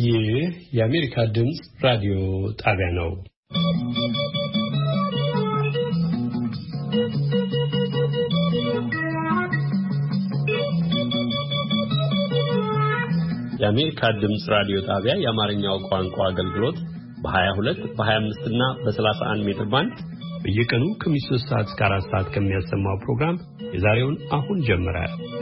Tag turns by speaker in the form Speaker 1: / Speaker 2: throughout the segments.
Speaker 1: ይህ የአሜሪካ ድምፅ ራዲዮ ጣቢያ ነው። የአሜሪካ ድምፅ ራዲዮ ጣቢያ የአማርኛው ቋንቋ አገልግሎት በ22 በ25 እና በ31 ሜትር ባንድ በየቀኑ ከምሽቱ 3 ሰዓት እስከ 4 ሰዓት ከሚያሰማው ፕሮግራም የዛሬውን አሁን ጀመረ።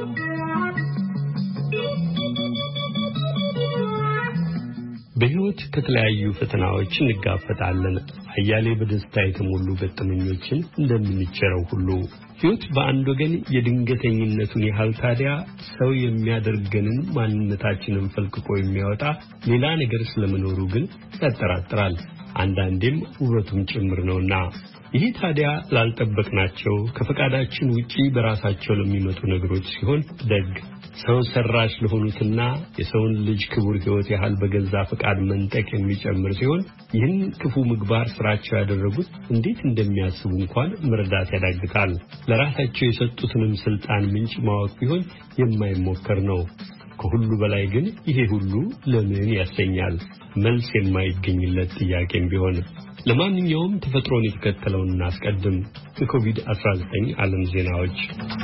Speaker 1: በሕይወት ከተለያዩ ፈተናዎች እንጋፈጣለን። አያሌ በደስታ የተሞሉ ገጠመኞችን እንደምንቸረው ሁሉ ሕይወት በአንድ ወገን የድንገተኝነቱን ያህል ታዲያ ሰው የሚያደርገንን ማንነታችንን ፈልቅቆ የሚያወጣ ሌላ ነገር ስለመኖሩ ግን ያጠራጥራል። አንዳንዴም ውበቱም ጭምር ነውና ይህ ታዲያ ላልጠበቅናቸው ከፈቃዳችን ውጪ በራሳቸው ለሚመጡ ነገሮች ሲሆን ደግ ሰው ሰራሽ ለሆኑትና የሰውን ልጅ ክቡር ሕይወት ያህል በገዛ ፈቃድ መንጠቅ የሚጨምር ሲሆን ይህን ክፉ ምግባር ስራቸው ያደረጉት እንዴት እንደሚያስቡ እንኳን መረዳት ያዳግታል። ለራሳቸው የሰጡትንም ስልጣን ምንጭ ማወቅ ቢሆን የማይሞከር ነው። ከሁሉ በላይ ግን ይሄ ሁሉ ለምን ያሰኛል? መልስ የማይገኝለት ጥያቄም ቢሆን ለማንኛውም ተፈጥሮን የተከተለውን እናስቀድም። የኮቪድ-19 ዓለም ዜናዎች።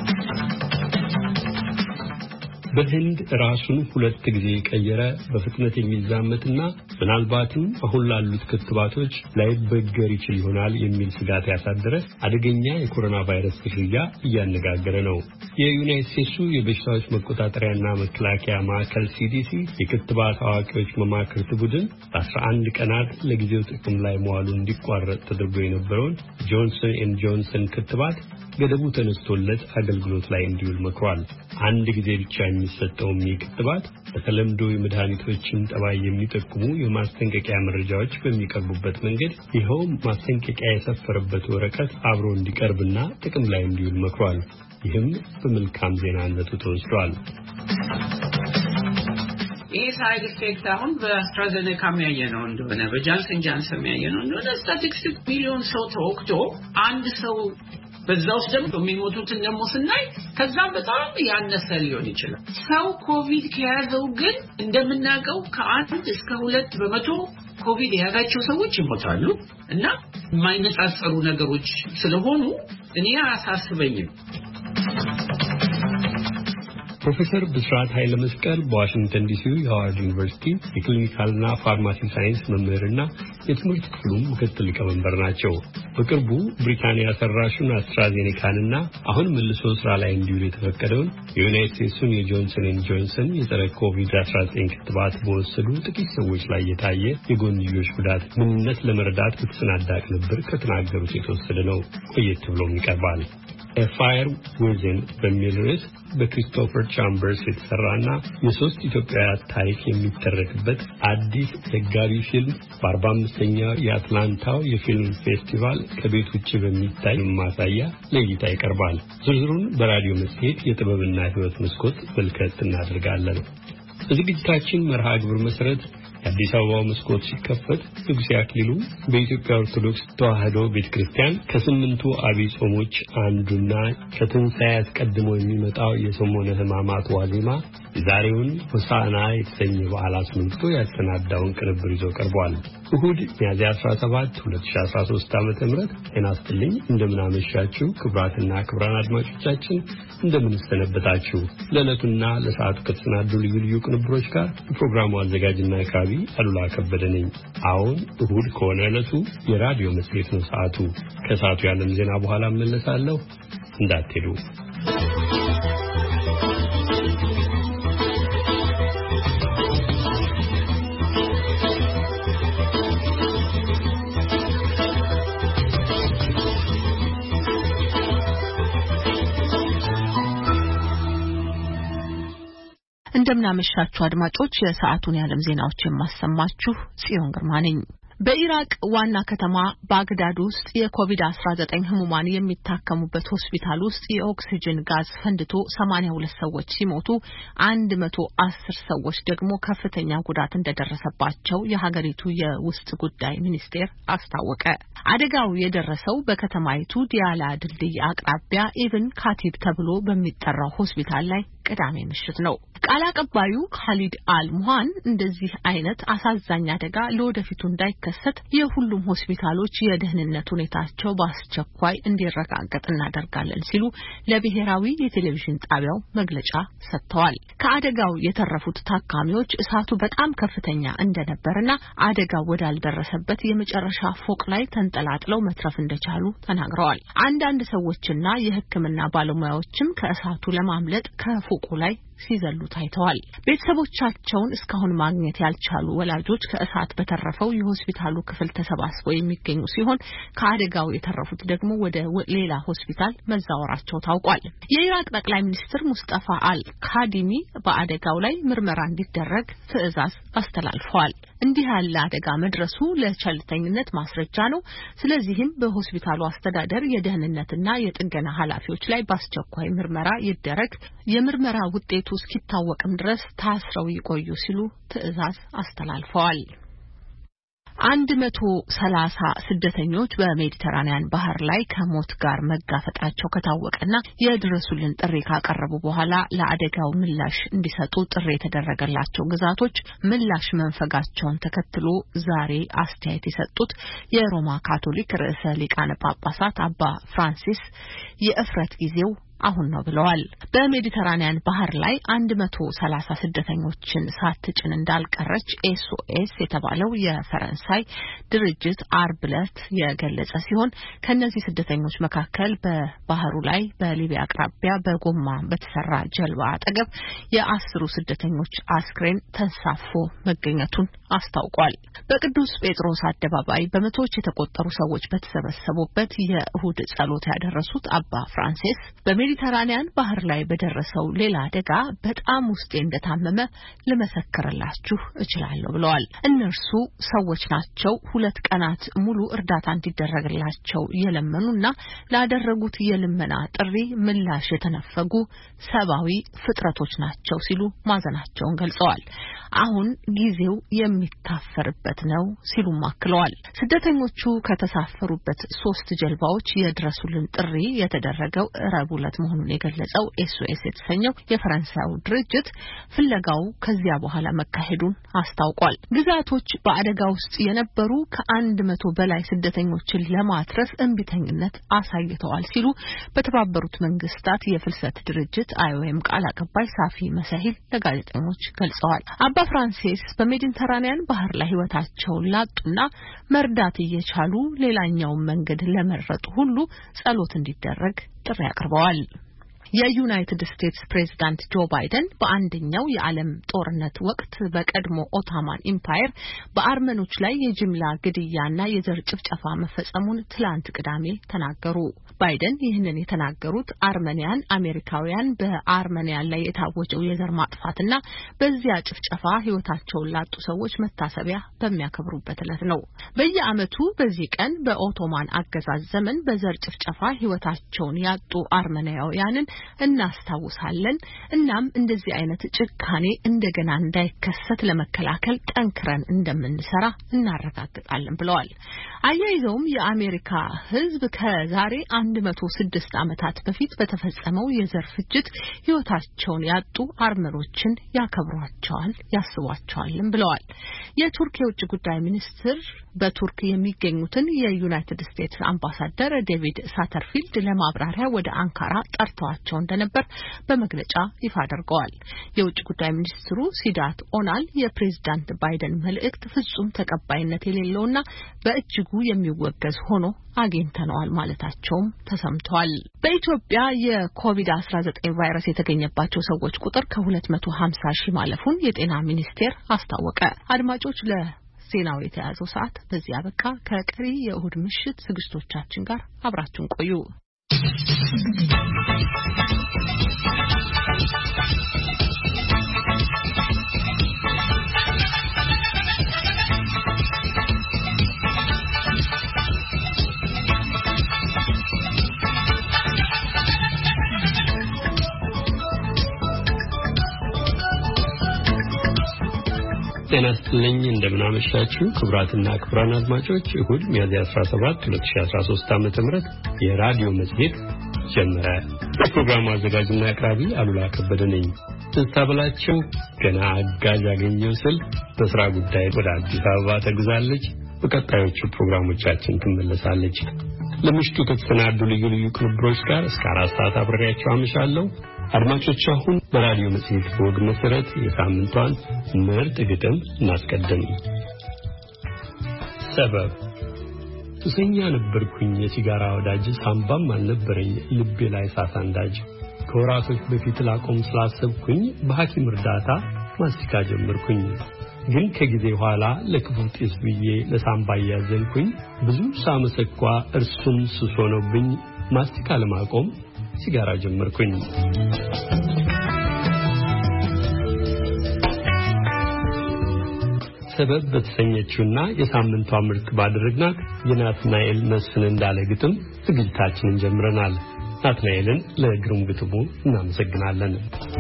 Speaker 1: በህንድ ራሱን 2 ጊዜ የቀየረ በፍጥነት የሚዛመትና ምናልባትም አሁን ላሉት ክትባቶች ላይበገር ይችል ይሆናል የሚል ስጋት ያሳደረ አደገኛ የኮሮና ቫይረስ ዝርያ እያነጋገረ ነው። የዩናይትድ ስቴትሱ የበሽታዎች መቆጣጠሪያና መከላከያ ማዕከል CDC የክትባት አዋቂዎች መማክርት ቡድን ለ11 ቀናት ለጊዜው ጥቅም ላይ መዋሉ እንዲቋረጥ ተደርጎ የነበረውን ጆንሰን ኤንድ ጆንሰን ክትባት ገደቡ ተነስቶለት አገልግሎት ላይ እንዲውል መክሯል። አንድ ጊዜ ብቻ የሚሰጠው ክትባት በተለምዶ የመድኃኒቶችን ጠባይ የሚጠቁሙ የማስጠንቀቂያ መረጃዎች በሚቀርቡበት መንገድ ይኸው ማስጠንቀቂያ የሰፈረበት ወረቀት አብሮ እንዲቀርብና ጥቅም ላይ እንዲውል መክሯል። ይህም በመልካም ዜናነቱ ተወስዷል።
Speaker 2: ይህ ሳይድ ኢፌክት አሁን በአስትራዜኔካ የሚያየነው እንደሆነ በጃንሰን ጃንሰን የሚያየነው እንደሆነ ስታቲስቲክ ሚሊዮን ሰው ተወክቶ አንድ ሰው በዛው ውስጥ ደግሞ የሚሞቱትን ደግሞ ስናይ ከዛም በጣም ያነሰ ሊሆን ይችላል። ሰው ኮቪድ ከያዘው ግን እንደምናውቀው ከ1 እስከ 2 በመቶ ኮቪድ የያዛቸው ሰዎች ይሞታሉ እና የማይነጻጸሩ ነገሮች ስለሆኑ እኔ አያሳስበኝም።
Speaker 1: ፕሮፌሰር ብስራት ኃይለ መስቀል በዋሽንግተን ዲሲ የሃዋርድ ዩኒቨርሲቲ የክሊኒካልና ፋርማሲ ሳይንስ መምህርና የትምህርት ክፍሉ ምክትል ሊቀመንበር ናቸው። በቅርቡ ብሪታንያ ሰራሹን አስትራዜኔካንና አሁን መልሶ ስራ ላይ እንዲውል የተፈቀደውን የዩናይትድ ስቴትሱን የጆንሰን ኤንድ ጆንሰን የጸረ ኮቪድ-19 ክትባት በወሰዱ ጥቂት ሰዎች ላይ የታየ የጎንዮሽ ጉዳት ምንነት ለመረዳት በተሰናዳ ቅንብር ከተናገሩት የተወሰደ ነው። ቆየት ብሎም ይቀርባል። ፋየር ዊዝን በሚል ርዕስ በክሪስቶፈር ቻምበርስ የተሰራና የ3 ኢትዮጵያውያን ታሪክ የሚተረክበት አዲስ ዘጋቢ ፊልም በ45ኛው የአትላንታው የፊልም ፌስቲቫል ከቤት ውጭ በሚታይ ማሳያ ለእይታ ይቀርባል። ዝርዝሩን በራዲዮ መጽሔት የጥበብና ሕይወት መስኮት መልከት እናደርጋለን። በዝግጅታችን መርሃ ግብር መሰረት የአዲስ አበባው መስኮት ሲከፈት ንጉሴ አክሊሉ በኢትዮጵያ ኦርቶዶክስ ተዋሕዶ ቤተክርስቲያን ከ8ቱ አብይ ጾሞች አንዱና ከትንሣኤ አስቀድሞ የሚመጣው የሰሞነ ሕማማት ዋዜማ የዛሬውን ሆሳዕና የተሰኘ በዓል አስመልክቶ ያሰናዳውን ቅንብር ይዞ ቀርቧል። እሁድ ሚያዝያ 17 2013 ዓ.ም ጤና ይስጥልኝ። እንደምን አመሻችሁ ክቡራትና ክቡራን አድማጮቻችን፣ እንደምን ሰነበታችሁ። ለዕለቱና ለሰዓቱ ከተሰናዱ ልዩ ልዩ ቅንብሮች ጋር የፕሮግራሙ አዘጋጅና አቅራቢ አሉላ ከበደ ነኝ። አሁን እሁድ ከሆነ ዕለቱ የራዲዮ መጽሔት ነው። ሰዓቱ ከሰዓቱ የዓለም ዜና በኋላ እመለሳለሁ፣ እንዳትሄዱ።
Speaker 3: እንደምናመሻችሁ አድማጮች፣ የሰዓቱን የዓለም ዜናዎች የማሰማችሁ ጽዮን ግርማ ነኝ። በኢራቅ ዋና ከተማ ባግዳድ ውስጥ የኮቪድ-19 ህሙማን የሚታከሙበት ሆስፒታል ውስጥ የኦክሲጅን ጋዝ ፈንድቶ 82 ሰዎች ሲሞቱ 110 ሰዎች ደግሞ ከፍተኛ ጉዳት እንደደረሰባቸው የሀገሪቱ የውስጥ ጉዳይ ሚኒስቴር አስታወቀ። አደጋው የደረሰው በከተማይቱ ዲያላ ድልድይ አቅራቢያ ኢብን ካቲብ ተብሎ በሚጠራው ሆስፒታል ላይ ቅዳሜ ምሽት ነው። ቃል አቀባዩ ካሊድ አልሙሃን እንደዚህ አይነት አሳዛኝ አደጋ ለወደፊቱ እንዳይከሰት የሁሉም ሆስፒታሎች የደህንነት ሁኔታቸው በአስቸኳይ እንዲረጋገጥ እናደርጋለን ሲሉ ለብሔራዊ የቴሌቪዥን ጣቢያው መግለጫ ሰጥተዋል። ከአደጋው የተረፉት ታካሚዎች እሳቱ በጣም ከፍተኛ እንደነበርና አደጋው ወዳልደረሰበት የመጨረሻ ፎቅ ላይ ተንጠላጥለው መትረፍ እንደቻሉ ተናግረዋል። አንዳንድ ሰዎችና የሕክምና ባለሙያዎችም ከእሳቱ ለማምለጥ ከፎቁ ላይ ሲዘሉ ታይተዋል። ቤተሰቦቻቸውን እስካሁን ማግኘት ያልቻሉ ወላጆች ከእሳት በተረፈው የሆስፒታሉ ክፍል ተሰባስበው የሚገኙ ሲሆን ከአደጋው የተረፉት ደግሞ ወደ ሌላ ሆስፒታል መዛወራቸው ታውቋል። የኢራቅ ጠቅላይ ሚኒስትር ሙስጠፋ አል-ካዲሚ በአደጋው ላይ ምርመራ እንዲደረግ ትዕዛዝ አስተላልፈዋል። እንዲህ ያለ አደጋ መድረሱ ለቸልተኝነት ማስረጃ ነው። ስለዚህም በሆስፒታሉ አስተዳደር የደህንነትና የጥገና ኃላፊዎች ላይ በአስቸኳይ ምርመራ ይደረግ፣ የምርመራ ውጤቱ እስኪታወቅም ድረስ ታስረው ይቆዩ ሲሉ ትዕዛዝ አስተላልፈዋል። 130 ስደተኞች በሜዲተራኒያን ባህር ላይ ከሞት ጋር መጋፈጣቸው ከታወቀና የድረሱልን ጥሪ ካቀረቡ በኋላ ለአደጋው ምላሽ እንዲሰጡ ጥሪ የተደረገላቸው ግዛቶች ምላሽ መንፈጋቸውን ተከትሎ ዛሬ አስተያየት የሰጡት የሮማ ካቶሊክ ርዕሰ ሊቃነ ጳጳሳት አባ ፍራንሲስ የእፍረት ጊዜው አሁን ነው ብለዋል። በሜዲተራኒያን ባህር ላይ 130 ስደተኞችን ሳትጭን እንዳልቀረች ኤስኦኤስ የተባለው የፈረንሳይ ድርጅት አርብ ዕለት የገለጸ ሲሆን ከነዚህ ስደተኞች መካከል በባህሩ ላይ በሊቢያ አቅራቢያ በጎማ በተሰራ ጀልባ አጠገብ የ10 ስደተኞች አስክሬን ተንሳፎ መገኘቱን አስታውቋል። በቅዱስ ጴጥሮስ አደባባይ በመቶዎች የተቆጠሩ ሰዎች በተሰበሰቡበት የእሁድ ጸሎት ያደረሱት አባ ፍራንሲስ በሜዲተራኒያን ባህር ላይ በደረሰው ሌላ አደጋ በጣም ውስጤ እንደታመመ ልመሰክርላችሁ እችላለሁ ብለዋል። እነርሱ ሰዎች ናቸው። 2 ቀናት ሙሉ እርዳታ እንዲደረግላቸው የለመኑና ላደረጉት የልመና ጥሪ ምላሽ የተነፈጉ ሰብአዊ ፍጥረቶች ናቸው ሲሉ ማዘናቸውን ገልጸዋል። አሁን ጊዜው የሚታፈርበት ነው ሲሉም አክለዋል። ስደተኞቹ ከተሳፈሩበት 3 ጀልባዎች የድረሱልን ጥሪ የተደረገው ረቡዕ ዕለት መሆኑን የገለጸው ኤስኦኤስ የተሰኘው የፈረንሳዩ ድርጅት ፍለጋው ከዚያ በኋላ መካሄዱን አስታውቋል። ግዛቶች በአደጋ ውስጥ የነበሩ ከ100 በላይ ስደተኞችን ለማትረፍ እንቢተኝነት አሳይተዋል ሲሉ በተባበሩት መንግስታት የፍልሰት ድርጅት አይኦኤም ቃል አቀባይ ሳፊ መሳሂል ለጋዜጠኞች ገልጸዋል። አባ ፍራንሲስ በሜዲተራኒያን ባህር ላይ ህይወታቸውን ላጡና መርዳት እየቻሉ ሌላኛውን መንገድ ለመረጡ ሁሉ ጸሎት እንዲደረግ ጥሪ አቅርበዋል። የዩናይትድ ስቴትስ ፕሬዝዳንት ጆ ባይደን በአንደኛው የዓለም ጦርነት ወቅት በቀድሞ ኦቶማን ኢምፓየር በአርመኖች ላይ የጅምላ ግድያና የዘር ጭፍጨፋ መፈጸሙን ትላንት ቅዳሜ ተናገሩ። ባይደን ይህንን የተናገሩት አርመኒያን አሜሪካውያን በአርመኒያን ላይ የታወጀው የዘር ማጥፋትና በዚያ ጭፍጨፋ ህይወታቸውን ላጡ ሰዎች መታሰቢያ በሚያከብሩበት ዕለት ነው። በየዓመቱ በዚህ ቀን በኦቶማን አገዛዝ ዘመን በዘር ጭፍጨፋ ህይወታቸውን ያጡ አርመኒያውያንን እናስታውሳለን። እናም እንደዚህ አይነት ጭካኔ እንደገና እንዳይከሰት ለመከላከል ጠንክረን እንደምንሰራ እናረጋግጣለን ብለዋል። አያይዘውም የአሜሪካ ህዝብ ከዛሬ 106 ዓመታት በፊት በተፈጸመው የዘር ፍጅት ህይወታቸውን ያጡ አርመኖችን ያከብሯቸዋል፣ ያስቧቸዋልም ብለዋል። የቱርክ የውጭ ጉዳይ ሚኒስትር በቱርክ የሚገኙትን የዩናይትድ ስቴትስ አምባሳደር ዴቪድ ሳተርፊልድ ለማብራሪያ ወደ አንካራ ጠርተዋቸው እንደነበር በመግለጫ ይፋ አድርገዋል። የውጭ ጉዳይ ሚኒስትሩ ሲዳት ኦናል የፕሬዝዳንት ባይደን መልእክት ፍጹም ተቀባይነት የሌለውና በእጅጉ የሚወገዝ ሆኖ አግኝተነዋል ማለታቸውም ተሰምቷል። በኢትዮጵያ የኮቪድ-19 ቫይረስ የተገኘባቸው ሰዎች ቁጥር ከ250 ሺህ ማለፉን የጤና ሚኒስቴር አስታወቀ። አድማጮች ዜናው የተያዘው ሰዓት በዚህ አበቃ። ከቀሪ የእሁድ ምሽት ዝግጅቶቻችን ጋር አብራችሁን ቆዩ።
Speaker 1: ጤና ይስጥልኝ እንደምናመሻችሁ ክቡራትና ክቡራን አድማጮች እሁድ ሚያዝያ 17 2013 ዓ.ም የራዲዮ መጽሔት ጀመረ። ፕሮግራሙ አዘጋጅና አቅራቢ አሉላ ከበደ ነኝ። ተስታበላቸው ገና አጋዥ አገኘው ስል በስራ ጉዳይ ወደ አዲስ አበባ ተጉዛለች። በቀጣዮቹ ፕሮግራሞቻችን ትመለሳለች። ለምሽቱ ከተሰናዱ ልዩ ልዩ ቅንብሮች ጋር እስከ 4 ሰዓት አብሬያችሁ አመሻለሁ። አድማጮች አሁን በራዲዮ መጽሔት ወግ መሰረት የሳምንቷን ምርጥ ግጥም እናስቀድም። ሰበብ ሱሰኛ ነበርኩኝ የሲጋራ ወዳጅ ሳምባም አልነበረኝ ልቤ ላይ ሳሳንዳጅ ከወራቶች በፊት ላቆም ስላሰብኩኝ በሐኪም እርዳታ ማስቲካ ጀመርኩኝ። ግን ከጊዜ በኋላ ለክፉ ጤስ ብዬ ለሳምባ ያዘንኩኝ ብዙ ሳመሰኳ እርሱም ሱስ ሆኖብኝ ማስቲካ ለማቆም ሲጋራ ጀመርኩኝ። ሰበብ በተሰኘችውና የሳምንቷ ምርጥ ባደረግናት የናትናኤል መስፍን እንዳለ ግጥም ዝግጅታችንን ጀምረናል። ናትናኤልን ለግሩም ግጥሙ እናመሰግናለን።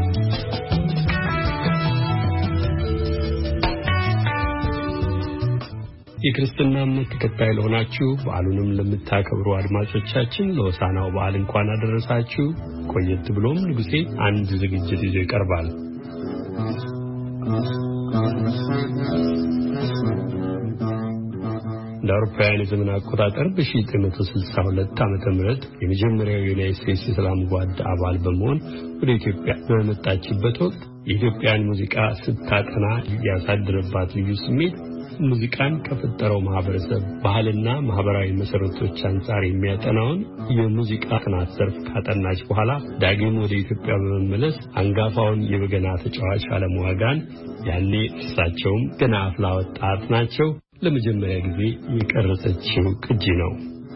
Speaker 1: የክርስትና እምነት ተከታይ ለሆናችሁ በዓሉንም ለምታከብሩ አድማጮቻችን ለሆሳዕናው በዓል እንኳን አደረሳችሁ። ቆየት ብሎም ንጉሴ አንድ ዝግጅት ይዞ ይቀርባል። ለአውሮፓውያን የዘመን አቆጣጠር በ1962 ዓመተ ምህረት የመጀመሪያው የዩናይትድ ስቴትስ የሰላም ጓድ አባል በመሆን ወደ ኢትዮጵያ በመጣችበት ወቅት የኢትዮጵያን ሙዚቃ ስታጠና ያሳደረባት ልዩ ስሜት ሙዚቃን ከፈጠረው ማህበረሰብ ባህልና ማህበራዊ መሰረቶች አንጻር የሚያጠናውን የሙዚቃ ጥናት ዘርፍ ካጠናች በኋላ ዳግም ወደ ኢትዮጵያ በመመለስ አንጋፋውን የበገና ተጫዋች ዓለም ዋጋን ያኔ እሳቸውም ገና አፍላ ወጣት ናቸው ለመጀመሪያ ጊዜ የቀረጸችው ቅጂ ነው።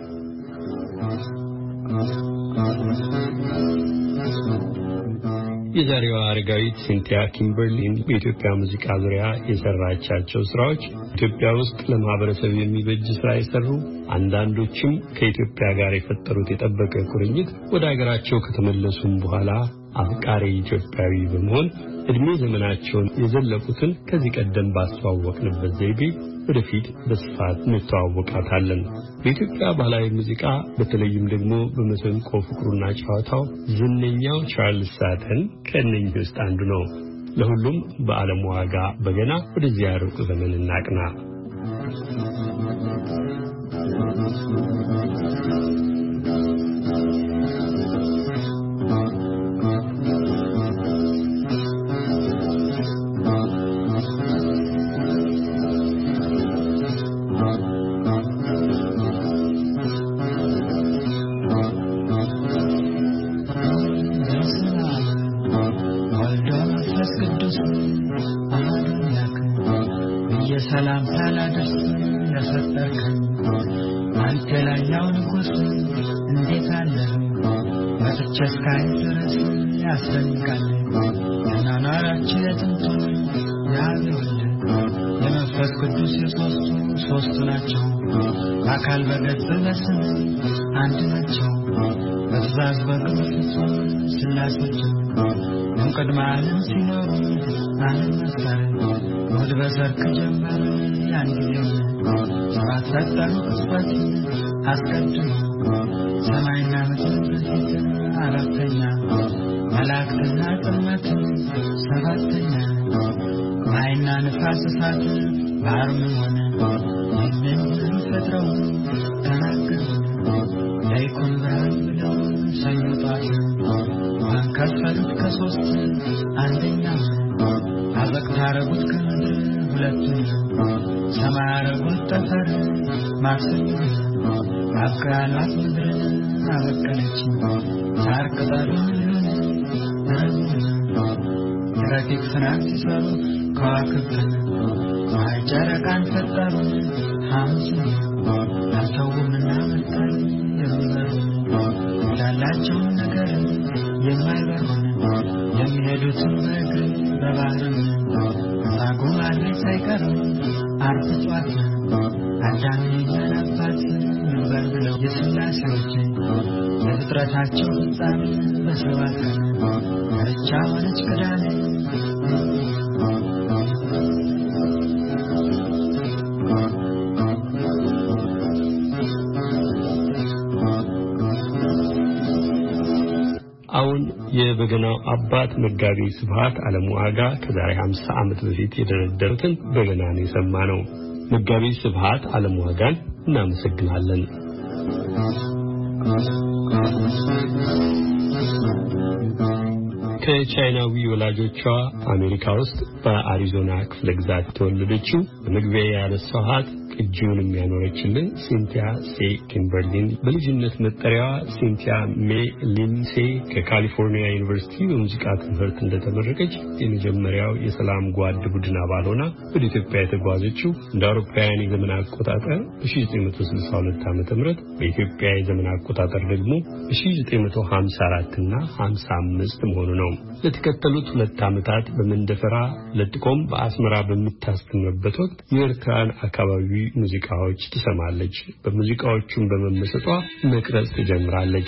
Speaker 1: የዛሬዋ አረጋዊት ሲንቲያ ኪምበርሊን በኢትዮጵያ ሙዚቃ ዙሪያ የሰራቻቸው ስራዎች ኢትዮጵያ ውስጥ ለማህበረሰብ የሚበጅ ስራ የሰሩ አንዳንዶችም ከኢትዮጵያ ጋር የፈጠሩት የጠበቀ ቁርኝት ወደ ሀገራቸው ከተመለሱም በኋላ አፍቃሪ ኢትዮጵያዊ በመሆን እድሜ ዘመናቸውን የዘለቁትን ከዚህ ቀደም ባስተዋወቅንበት ዘይቤ ወደፊት በስፋት እንተዋወቃታለን። በኢትዮጵያ ባህላዊ ሙዚቃ በተለይም ደግሞ በመሰንቆ ፍቅሩና ጨዋታው ዝነኛው ቻርልስ ሳተን ከእነኚህ ውስጥ አንዱ ነው። ለሁሉም በዓለም ዋጋ በገና ወደዚያ ሩቅ ዘመን እናቅና።
Speaker 4: የፍጥረታቸው ፍጻሜ በሰባት ዳርቻ ሆነች ቅዳሜ
Speaker 1: አሁን የበገናው አባት መጋቢ ስብሐት ዓለሙ አጋ ከዛሬ 50 ዓመት በፊት የደረደሩትን በገና ነው የሰማነው። መጋቢ ስብሐት ዓለሙ አጋን እናመሰግናለን። ከቻይናዊ ወላጆቿ አሜሪካ ውስጥ በአሪዞና ክፍለ ግዛት ተወለደችው በመግቢያ ያነሳኋት ቅጂውን የሚያኖረችልን ሲንቲያ ሴ ኪምበርሊን በልጅነት መጠሪያዋ ሲንቲያ ሜ ሊንሴ ከካሊፎርኒያ ዩኒቨርሲቲ በሙዚቃ ትምህርት እንደተመረቀች የመጀመሪያው የሰላም ጓድ ቡድን አባል ሆና ወደ ኢትዮጵያ የተጓዘችው እንደ አውሮፓውያን የዘመን አቆጣጠር በ1962 ዓ.ም በኢትዮጵያ የዘመን አቆጣጠር ደግሞ በ1954 እና 55 መሆኑ ነው። ለተከተሉት 2 ዓመታት በመንደፈራ ለጥቆም በአስመራ በምታስተምርበት ወቅት የኤርትራን አካባቢ ሙዚቃዎች ትሰማለች። በሙዚቃዎቹም በመመሰጧ መቅረጽ ትጀምራለች።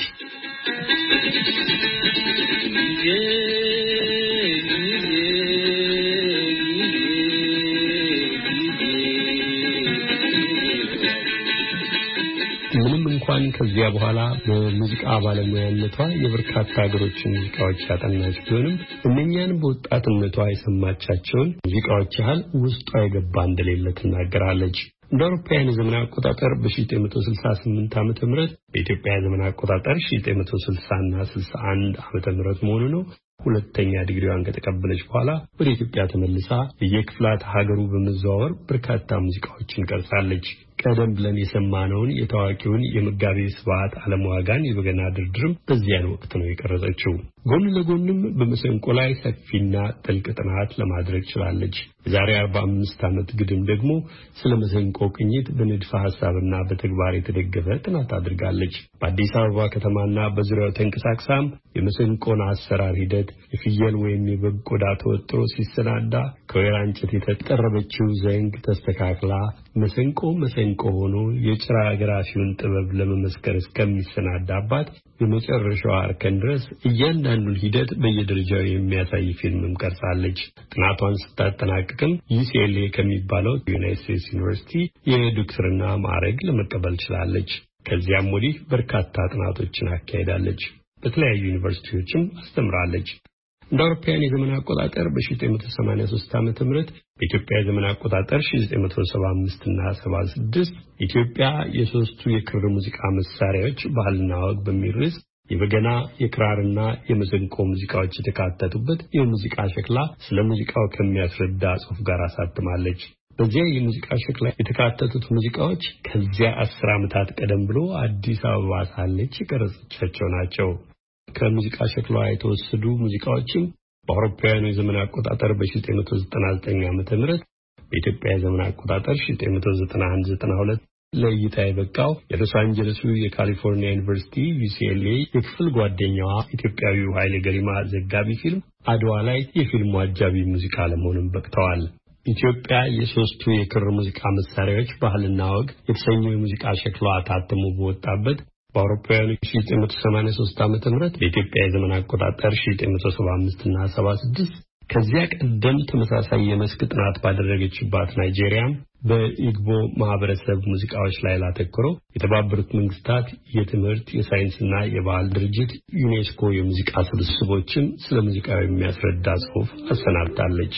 Speaker 1: ምንም እንኳን ከዚያ በኋላ በሙዚቃ ባለሙያነቷ የበርካታ ሀገሮችን ሙዚቃዎች ያጠናች ቢሆንም እነኛን በወጣትነቷ የሰማቻቸውን ሙዚቃዎች ያህል ውስጧ የገባ እንደሌለ ትናገራለች። እንደ አውሮፓውያን የዘመን አቆጣጠር በ1968 ዓመተ ምህረት በኢትዮጵያ የዘመን አቆጣጠር 1960 እና 61 ዓመተ ምህረት መሆኑ ነው። ሁለተኛ ዲግሪዋን ከተቀበለች በኋላ ወደ ኢትዮጵያ ተመልሳ የክፍላት ሀገሩ በመዘዋወር በርካታ ሙዚቃዎችን ቀርጻለች። ቀደም ብለን የሰማነውን የታዋቂውን የመጋቢ ስብሐት ዓለሙ አጋን የበገና ድርድርም በዚያን ወቅት ነው የቀረጸችው። ጎን ለጎንም በመሰንቆ ላይ ሰፊና ጥልቅ ጥናት ለማድረግ ችላለች። የዛሬ 45 ዓመት ግድም ደግሞ ስለ መሰንቆ ቅኝት በንድፈ ሐሳብና በተግባር የተደገፈ ጥናት አድርጋለች። በአዲስ አበባ ከተማና በዙሪያው ተንቀሳቅሳም የመሰንቆን አሰራር ሂደት፣ የፍየል ወይም የበግ ቆዳ ተወጥሮ ሲሰናዳ ከወይራ እንጨት የተጠረበችው ዘንግ ተስተካክላ መሰንቆ ሆኖ የጭራ ግራፊውን ጥበብ ለመመስከር እስከሚሰናዳባት የመጨረሻው አርከን ድረስ እያንዳንዱን ሂደት በየደረጃው የሚያሳይ ፊልምም ቀርጻለች። ጥናቷን ስታጠናቅቅም UCLA ከሚባለው ዩናይትድ ስቴትስ ዩኒቨርሲቲ የዶክተርና ማዕረግ ለመቀበል ችላለች። ከዚያም ወዲህ በርካታ ጥናቶችን አካሂዳለች። በተለያዩ ዩኒቨርሲቲዎችም አስተምራለች። እንደ አውሮፓውያን የዘመን አቆጣጠር በ1983 ዓመተ ምህረት በኢትዮጵያ የዘመን አቆጣጠር 1975 እና 76 ኢትዮጵያ የሶስቱ የክር ሙዚቃ መሳሪያዎች ባህልና ወግ በሚል ርዕስ የበገና የክራርና የመሰንቆ ሙዚቃዎች የተካተቱበት የሙዚቃ ሸክላ ስለ ሙዚቃው ከሚያስረዳ ጽሑፍ ጋር አሳትማለች። በዚያ የሙዚቃ ሸክላ የተካተቱት ሙዚቃዎች ከዚያ 10 ዓመታት ቀደም ብሎ አዲስ አበባ ሳለች የቀረጸቻቸው ናቸው። ከሙዚቃ ሸክላዋ የተወሰዱ ሙዚቃዎችም በአውሮፓውያኑ የዘመን አቆጣጠር በ1999 ዓመተ ምህረት በኢትዮጵያ የዘመን አቆጣጠር 1991-92 ለእይታ የበቃው የሎስ አንጀለሱ የካሊፎርኒያ ዩኒቨርሲቲ UCLA የክፍል ጓደኛዋ ኢትዮጵያዊው ኃይሌ ገሪማ ዘጋቢ ፊልም አድዋ ላይ የፊልሙ አጃቢ ሙዚቃ ለመሆንም በቅተዋል። ኢትዮጵያ የሶስቱ የክር ሙዚቃ መሳሪያዎች ባህልና ወግ የተሰኘው የሙዚቃ ሸክላዋ ታትሞ በወጣበት በአውሮፓውያኑ 1983 ዓመተ ምህረት በኢትዮጵያ የዘመን አቆጣጠር 1975 እና 76 ከዚያ ቀደም ተመሳሳይ የመስክ ጥናት ባደረገችባት ናይጄሪያም በኢግቦ ማህበረሰብ ሙዚቃዎች ላይ ላተኮረው የተባበሩት መንግስታት የትምህርት የሳይንስና የባህል ድርጅት ዩኔስኮ የሙዚቃ ስብስቦችን ስለ ሙዚቃው የሚያስረዳ ጽሑፍ አሰናድታለች።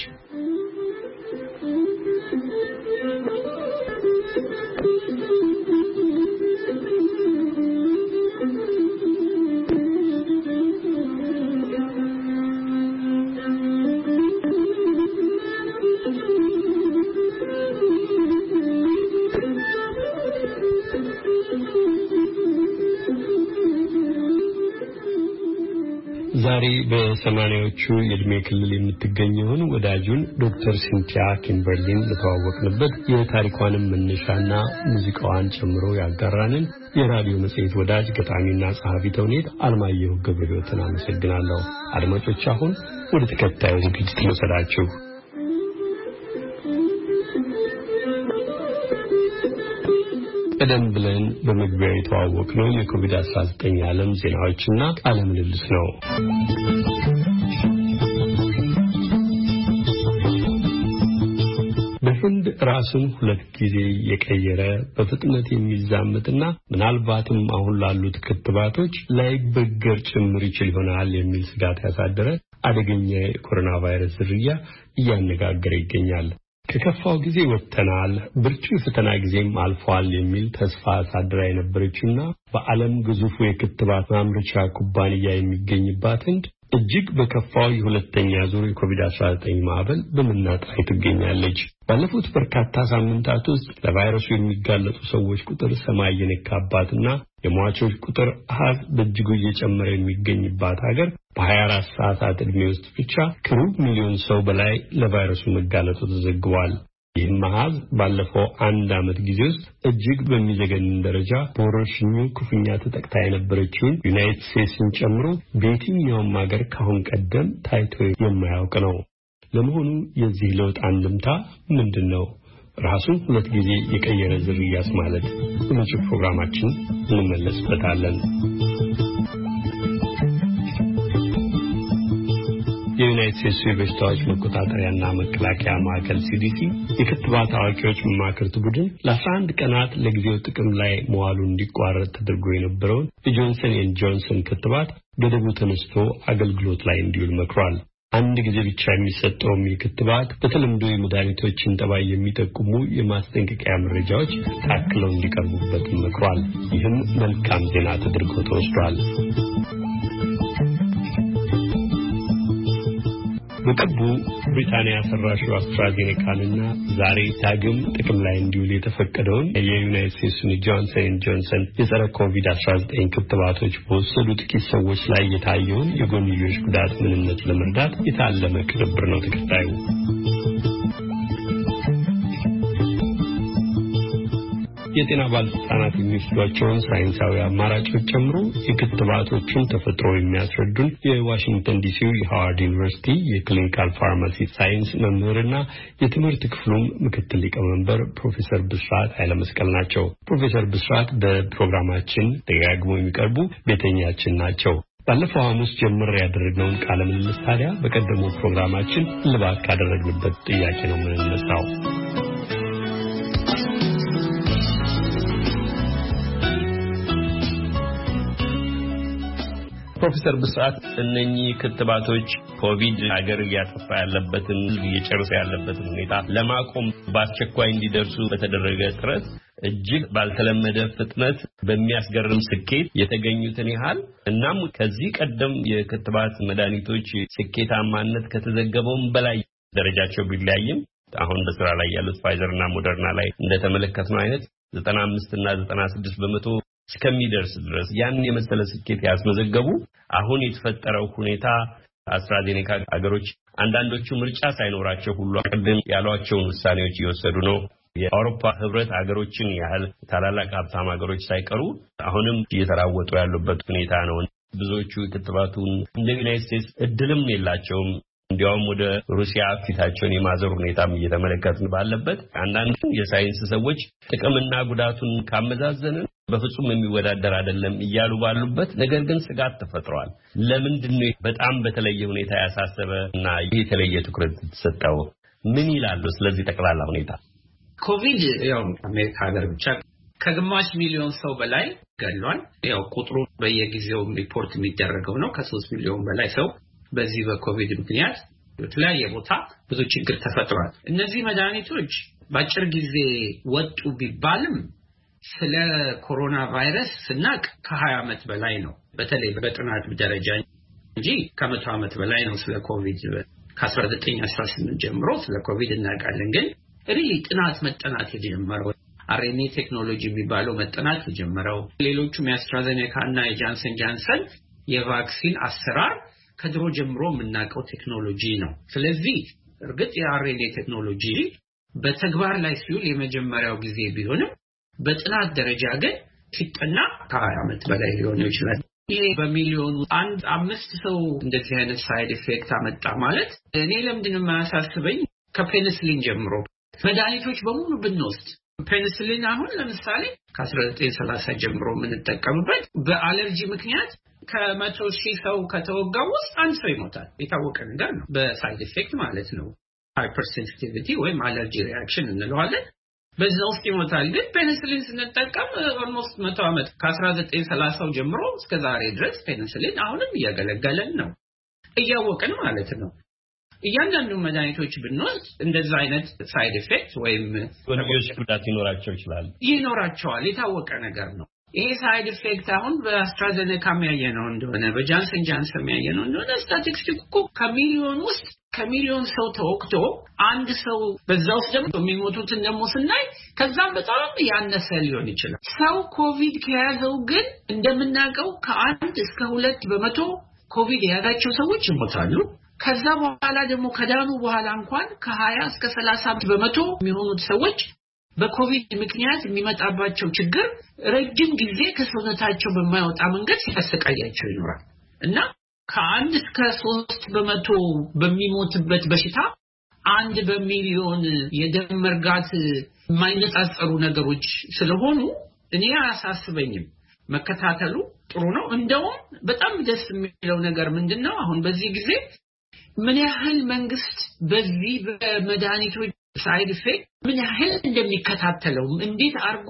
Speaker 1: ዛሬ በሰማኒያዎቹ የዕድሜ ክልል የምትገኘውን ወዳጁን ዶክተር ሲንቲያ ኪምበርሊን ለተዋወቅንበት የታሪኳንም መነሻና ሙዚቃዋን ጨምሮ ያጋራንን የራዲዮ መጽሔት ወዳጅ ገጣሚና ጸሐፊ ተውኔት አለማየሁ ገብረሕይወትን አመሰግናለሁ። አድማጮች አሁን ወደ ተከታዩ ዝግጅት እንወስዳችሁ። ቀደም ብለን በመግቢያው የተዋወቅነው የኮቪድ-19 ዓለም ዜናዎችና ቃለ ምልልስ ነው። በህንድ ራሱን ሁለት ጊዜ የቀየረ በፍጥነት የሚዛመትና ምናልባትም አሁን ላሉት ክትባቶች ላይበገር ጭምር ይችል ይሆናል የሚል ስጋት ያሳደረ አደገኛ የኮሮና ቫይረስ ዝርያ እያነጋገረ ይገኛል። ከከፋው ጊዜ ወጥተናል፣ ብርቱ የፈተና ጊዜም አልፏል የሚል ተስፋ አሳድራ የነበረችውና በዓለም ግዙፉ የክትባት ማምረቻ ኩባንያ የሚገኝባት ህንድ እጅግ በከፋው የሁለተኛ ዙር የኮቪድ-19 ማዕበል በመናጥ ላይ ትገኛለች። ባለፉት በርካታ ሳምንታት ውስጥ ለቫይረሱ የሚጋለጡ ሰዎች ቁጥር ሰማይ የነካባትና የሟቾች ቁጥር አሃዝ በእጅጉ እየጨመረ የሚገኝባት ሀገር በ24 ሰዓታት ዕድሜ ውስጥ ብቻ ከሩብ ሚሊዮን ሰው በላይ ለቫይረሱ መጋለጡ ተዘግቧል። ይህም አሃዝ ባለፈው አንድ ዓመት ጊዜ ውስጥ እጅግ በሚዘገንን ደረጃ በወረርሽኙ ክፉኛ ተጠቅታ የነበረችውን ዩናይትድ ስቴትስን ጨምሮ በየትኛውም ሀገር ካሁን ቀደም ታይቶ የማያውቅ ነው። ለመሆኑ የዚህ ለውጥ አንድምታ ምንድን ነው? ራሱን ሁለት ጊዜ የቀየረ ዝርያስ ማለት? በመጪው ፕሮግራማችን እንመለስበታለን። የዩናይትድ ስቴትስ የበሽታዎች መቆጣጠሪያና መከላከያ ማዕከል CDC የክትባት አዋቂዎች መማክርት ቡድን ለ11 ቀናት ለጊዜው ጥቅም ላይ መዋሉ እንዲቋረጥ ተደርጎ የነበረውን የጆንሰን ኤንድ ጆንሰን ክትባት ገደቡ ተነስቶ አገልግሎት ላይ እንዲውል መክሯል። አንድ ጊዜ ብቻ የሚሰጠው ክትባት በተለምዶ የመድኃኒቶችን ጠባይ የሚጠቁሙ የማስጠንቀቂያ መረጃዎች ታክለው እንዲቀርቡበት መክሯል። ይህም መልካም ዜና ተደርጎ ተወስዷል። በቅርቡ ብሪታንያ ሰራሹ አስትራዜኔካንና ዛሬ ዳግም ጥቅም ላይ እንዲውል የተፈቀደውን የዩናይትድ ስቴትስን ጆንሰን ኤንድ ጆንሰን የጸረ ኮቪድ-19 ክትባቶች በወሰዱ ጥቂት ሰዎች ላይ የታየውን የጎንዮሽ ጉዳት ምንነት ለመርዳት የታለመ ቅንብር ነው ተከታዩ። የጤና ባለስልጣናት የሚወስዷቸውን ሳይንሳዊ አማራጮች ጨምሮ የክትባቶችን ተፈጥሮ የሚያስረዱን የዋሽንግተን ዲሲው የሃዋርድ ዩኒቨርሲቲ የክሊኒካል ፋርማሲ ሳይንስ መምህርና የትምህርት ክፍሉም ምክትል ሊቀመንበር ፕሮፌሰር ብስራት ኃይለመስቀል ናቸው። ፕሮፌሰር ብስራት በፕሮግራማችን ደጋግሞ የሚቀርቡ ቤተኛችን ናቸው። ባለፈው ሐሙስ ጀምር ያደረግነውን ቃለ ምልልስ ታዲያ በቀደመው ፕሮግራማችን ልባት ካደረግንበት ጥያቄ ነው የምንነሳው። ፕሮፌሰር ብስራት እነኚህ ክትባቶች ኮቪድ ሀገር እያጠፋ ያለበትን እየጨረሰ ያለበትን ሁኔታ ለማቆም በአስቸኳይ እንዲደርሱ በተደረገ ጥረት እጅግ ባልተለመደ ፍጥነት በሚያስገርም ስኬት የተገኙትን ያህል እናም ከዚህ ቀደም የክትባት መድኃኒቶች ስኬታማነት ከተዘገበውም በላይ ደረጃቸው ቢለያይም አሁን በስራ ላይ ያሉት ፋይዘር እና ሞደርና ላይ እንደተመለከትነው አይነት 95 እና 96 በመቶ እስከሚደርስ ድረስ ያን የመሰለ ስኬት ያስመዘገቡ አሁን የተፈጠረው ሁኔታ አስትራዜኔካ ሀገሮች አንዳንዶቹ ምርጫ ሳይኖራቸው ሁሉ ቀደም ያሏቸውን ውሳኔዎች እየወሰዱ ነው። የአውሮፓ ህብረት ሀገሮችን ያህል ታላላቅ ሀብታም ሀገሮች ሳይቀሩ አሁንም እየተራወጡ ያሉበት ሁኔታ ነው። ብዙዎቹ ክትባቱን እንደ ዩናይትድ ስቴትስ እድልም የላቸውም። እንዲያውም ወደ ሩሲያ ፊታቸውን የማዘር ሁኔታም እየተመለከትን ባለበት አንዳንድ የሳይንስ ሰዎች ጥቅምና ጉዳቱን ካመዛዘንን በፍጹም የሚወዳደር አይደለም እያሉ ባሉበት ነገር ግን ስጋት ተፈጥሯል። ለምንድን ነው በጣም በተለየ ሁኔታ ያሳሰበ እና የተለየ ትኩረት ተሰጠው? ምን ይላሉ ስለዚህ ጠቅላላ ሁኔታ?
Speaker 2: ኮቪድ ያው አሜሪካ ሀገር ብቻ ከግማሽ ሚሊዮን ሰው በላይ ገድሏል። ያው ቁጥሩ በየጊዜው ሪፖርት የሚደረገው ነው። ከ3 ሚሊዮን በላይ ሰው በዚህ በኮቪድ ምክንያት በተለያየ ቦታ ብዙ ችግር ተፈጥሯል። እነዚህ መድኃኒቶች በአጭር ጊዜ ወጡ ቢባልም ስለ ኮሮና ቫይረስ ስናቅ ከ20 ዓመት በላይ ነው። በተለይ በጥናት ደረጃ እንጂ ከ100 ዓመት በላይ ነው ስለ ኮቪድ። ከ1918 ጀምሮ ስለ ኮቪድ እናውቃለን። ግን ጥናት መጠናት የጀመረው አርኤንኤ ቴክኖሎጂ የሚባለው መጠናት የጀመረው ሌሎቹም የአስትራዜኔካ እና የጃንሰን ጃንሰን የቫክሲን አሰራር ከድሮ ጀምሮ የምናውቀው ቴክኖሎጂ ነው። ስለዚህ እርግጥ የአርኤንኤ ቴክኖሎጂ በተግባር ላይ ሲውል የመጀመሪያው ጊዜ ቢሆንም በጥናት ደረጃ ግን ሲጠና ከ20 ዓመት በላይ ሊሆን ይችላል። ይሄ በሚሊዮኑ 5 ሰው እንደዚህ አይነት ሳይድ ኢፌክት አመጣ ማለት እኔ ለምንድነው የማያሳስበኝ? ከፔኒሲሊን ጀምሮ መድኃኒቶች በሙሉ ብንወስድ ፔኒሲሊን አሁን ለምሳሌ ከ1930 ጀምሮ የምንጠቀምበት በአለርጂ ምክንያት ከ100,000 ሰው ከተወጋው ውስጥ አንድ ሰው ይሞታል። የታወቀ ነገር ነው። በሳይድ ኢፌክት ማለት ነው። ሃይፐርሴንሲቲቪቲ ወይም አለርጂ ሪአክሽን እንለዋለን። በዛ ውስጥ ይሞታል። ግን ፔኒሲሊን ስንጠቀም ኦልሞስት 100 ዓመት ከ1930 ጀምሮ እስከ ዛሬ ድረስ ፔኒሲሊን አሁንም እያገለገለን ነው እያወቅን ማለት ነው። እያንዳንዱ መድኃኒቶች ብንወስድ እንደዛ አይነት ሳይድ ኢፌክት ወይም
Speaker 1: ወንጀል ጉዳት
Speaker 2: ይኖራቸዋል የታወቀ ነገር ነው። ይሄ ሳይድ ኢፌክት አሁን በአስትራዜኔካ የሚያየነው እንደሆነ በጃንሰን የሚያየነው እንደሆነ ስታቲስቲኩ ከሚሊዮን ሰው ተወክቶ አንድ ሰው በዛ ውስጥ ደግሞ የሚሞቱትን ደግሞ ስናይ ከዛም በጣም ያነሰ ሊሆን ይችላል። ሰው ኮቪድ ከያዘው ግን እንደምናውቀው ከ1 እስከ 2 በመቶ ኮቪድ የያዛቸው ሰዎች ይሞታሉ። ከዛ በኋላ ደግሞ ከዳኑ በኋላ እንኳን ከ20 እስከ 30 በመቶ የሚሆኑት ሰዎች በኮቪድ ምክንያት የሚመጣባቸው ችግር ረጅም ጊዜ ከሰውነታቸው በማይወጣ መንገድ ሲያሰቃያቸው ይኖራል እና ከ1 እስከ 3 በመቶ በሚሞትበት በሽታ 1 በሚሊዮን የደም መርጋት የማይነጻጸሩ ነገሮች ስለሆኑ እኔ አያሳስበኝም። መከታተሉ ጥሩ ነው። እንደውም በጣም ደስ የሚለው ነገር ምንድነው አሁን በዚህ ጊዜ ምን ያህል መንግስት በዚህ በመድኃኒቶች ሳይድ ኢፌክት ምን ያህል እንደሚከታተለው እንዴት አርጎ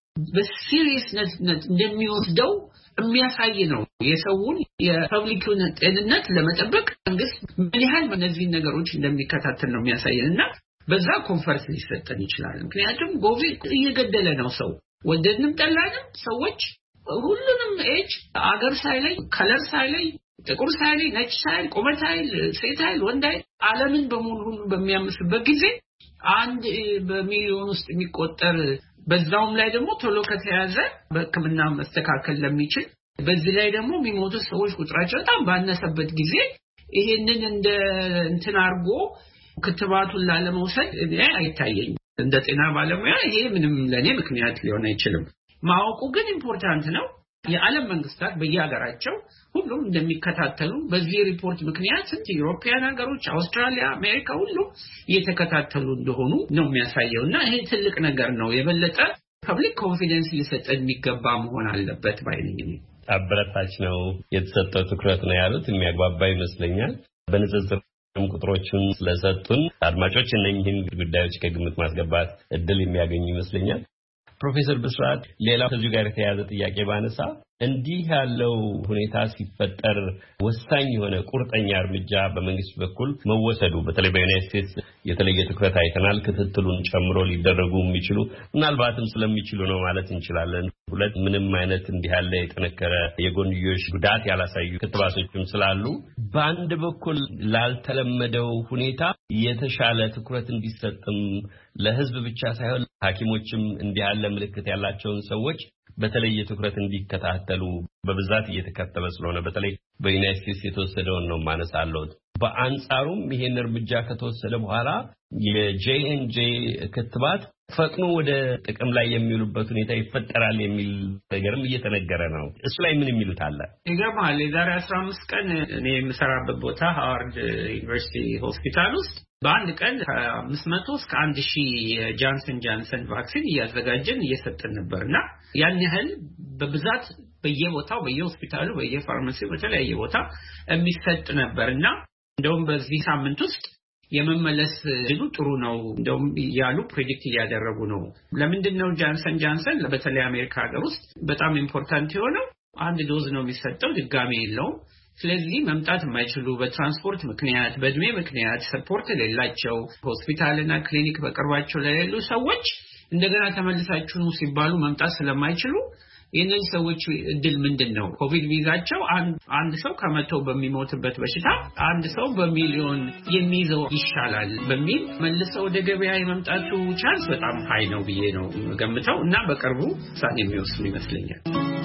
Speaker 2: በሲሪየስነስ እንደሚወስደው የሚያሳይ ነው። የሰውን የፐብሊኩን ጤንነት ለመጠበቅ መንግስት ምን ያህል እነዚህ ነገሮች እንደሚከታተል ነው የሚያሳየንና በዛ ኮንፈርት ሊሰጠን ይችላል። ምክንያቱም ኮቪድ እየገደለ ነው ሰው ወደድንም ጠላንም ሰዎች ሁሉንም ኤጅ አገር ሳይለይ ከለር ሳይለይ ጥቁር ሳይለይ ነጭ ሳይል ቁመት ሳይል ሴት ሳይል ወንድ ሳይል ዓለምን በሙሉ ሁሉ በሚያምስበት ጊዜ አንድ በሚሊዮን ውስጥ የሚቆጠር በዛውም ላይ ደግሞ ቶሎ ከተያዘ በሕክምና መስተካከል ለሚችል በዚህ ላይ ደግሞ የሚሞቱ ሰዎች ቁጥራቸው በጣም ባነሰበት ጊዜ ይሄንን እንደ እንትን አርጎ ክትባቱን ላለመውሰድ አይታየኝ። እንደ ጤና ባለሙያ ይሄ ምንም ለኔ ምክንያት ሊሆን አይችልም። ማወቁ ግን ኢምፖርታንት ነው። የዓለም መንግስታት በየሀገራቸው ሁሉም እንደሚከታተሉ በዚህ ሪፖርት ምክንያት ዩሮፒያን ሀገሮች አውስትራሊያ አሜሪካ ሁሉ እየተከታተሉ እንደሆኑ ነው የሚያሳየውና ይሄ ትልቅ ነገር ነው። የበለጠ ፐብሊክ ኮንፊደንስ ሊሰጠን የሚገባ መሆን አለበት ባይነኝ።
Speaker 1: አበረታች ነው የተሰጠው ትኩረት ነው ያሉት የሚያግባባ ይመስለኛል። በንጽጽር ቁጥሮችን ስለሰጡን አድማጮች እነኚህን ጉዳዮች ከግምት ማስገባት እድል የሚያገኙ ይመስለኛል። ፕሮፌሰር ብስራት ሌላው ከዚህ ጋር የተያያዘ ጥያቄ ባነሳ እንዲህ ያለው ሁኔታ ሲፈጠር ወሳኝ የሆነ ቁርጠኛ እርምጃ በመንግስት በኩል መወሰዱ በተለይ በዩናይትድ ስቴትስ የተለየ ትኩረት አይተናል። ክትትሉን ጨምሮ ሊደረጉ የሚችሉ ምናልባትም ስለሚችሉ ነው ማለት እንችላለን። ሁለት ምንም አይነት እንዲህ ያለ የጠነከረ የጎንዮሽ ጉዳት ያላሳዩ ክትባቶችም ስላሉ በአንድ በኩል ላልተለመደው ሁኔታ የተሻለ ትኩረት እንዲሰጥም ለህዝብ ብቻ ሳይሆን ሐኪሞችም እንዲህ ያለ ምልክት ያላቸውን ሰዎች በተለየ ትኩረት እንዲከታተሉ በብዛት እየተከተበ ስለሆነ በተለይ በዩናይትድ ስቴትስ የተወሰደውን ነው ማነሳለሁ። በአንጻሩም ይሄን እርምጃ ከተወሰደ በኋላ የጄኤንጄ ክትባት ፈጥኖ ወደ ጥቅም ላይ የሚውሉበት ሁኔታ ይፈጠራል የሚል ነገርም እየተነገረ ነው። እሱ ላይ ምን የሚሉት አለ?
Speaker 2: ይገርማል። የዛሬ 15 ቀን እኔ የምሰራበት ቦታ ሃዋርድ ዩኒቨርሲቲ ሆስፒታል ውስጥ በአንድ ቀን ከ500 እስከ 1000 የጃንሰን ቫክሲን እያዘጋጀን እየሰጠን ነበርና ያን ያህል በብዛት በየቦታው በየሆስፒታሉ በየፋርማሲው በተለያየ ቦታ የሚሰጥ ነበርና እንደውም በዚህ ሳምንት ውስጥ የመመለስ ድሉ ጥሩ ነው እንደውም ያሉ ፕሬዲክት ያደረጉ ነው። ለምንድነው ጃንሰን በተለይ አሜሪካ ሀገር ውስጥ በጣም ኢምፖርታንት የሆነው አንድ ዶዝ ነው የሚሰጠው ድጋሚ የለውም። ስለዚህ መምጣት የማይችሉ በትራንስፖርት ምክንያት በእድሜ ምክንያት ሰፖርት የሌላቸው ሆስፒታልና ክሊኒክ በቅርባቸው ለሌሉ ሰዎች እንደገና ተመልሳችሁ ነው ሲባሉ መምጣት ስለማይችሉ የነዚህ ሰዎች እድል ምንድነው? ኮቪድ ቢዛቸው አንድ ሰው ከመቶ በሚሞትበት በሽታ አንድ ሰው በሚሊዮን የሚይዘው ይሻላል በሚል መልሰው ወደ ገበያ የመምጣቱ ቻንስ በጣም ሃይ ነው ብዬ ነው ገምተው እና በቅርቡ ሳን የሚወስኑ ይመስለኛል።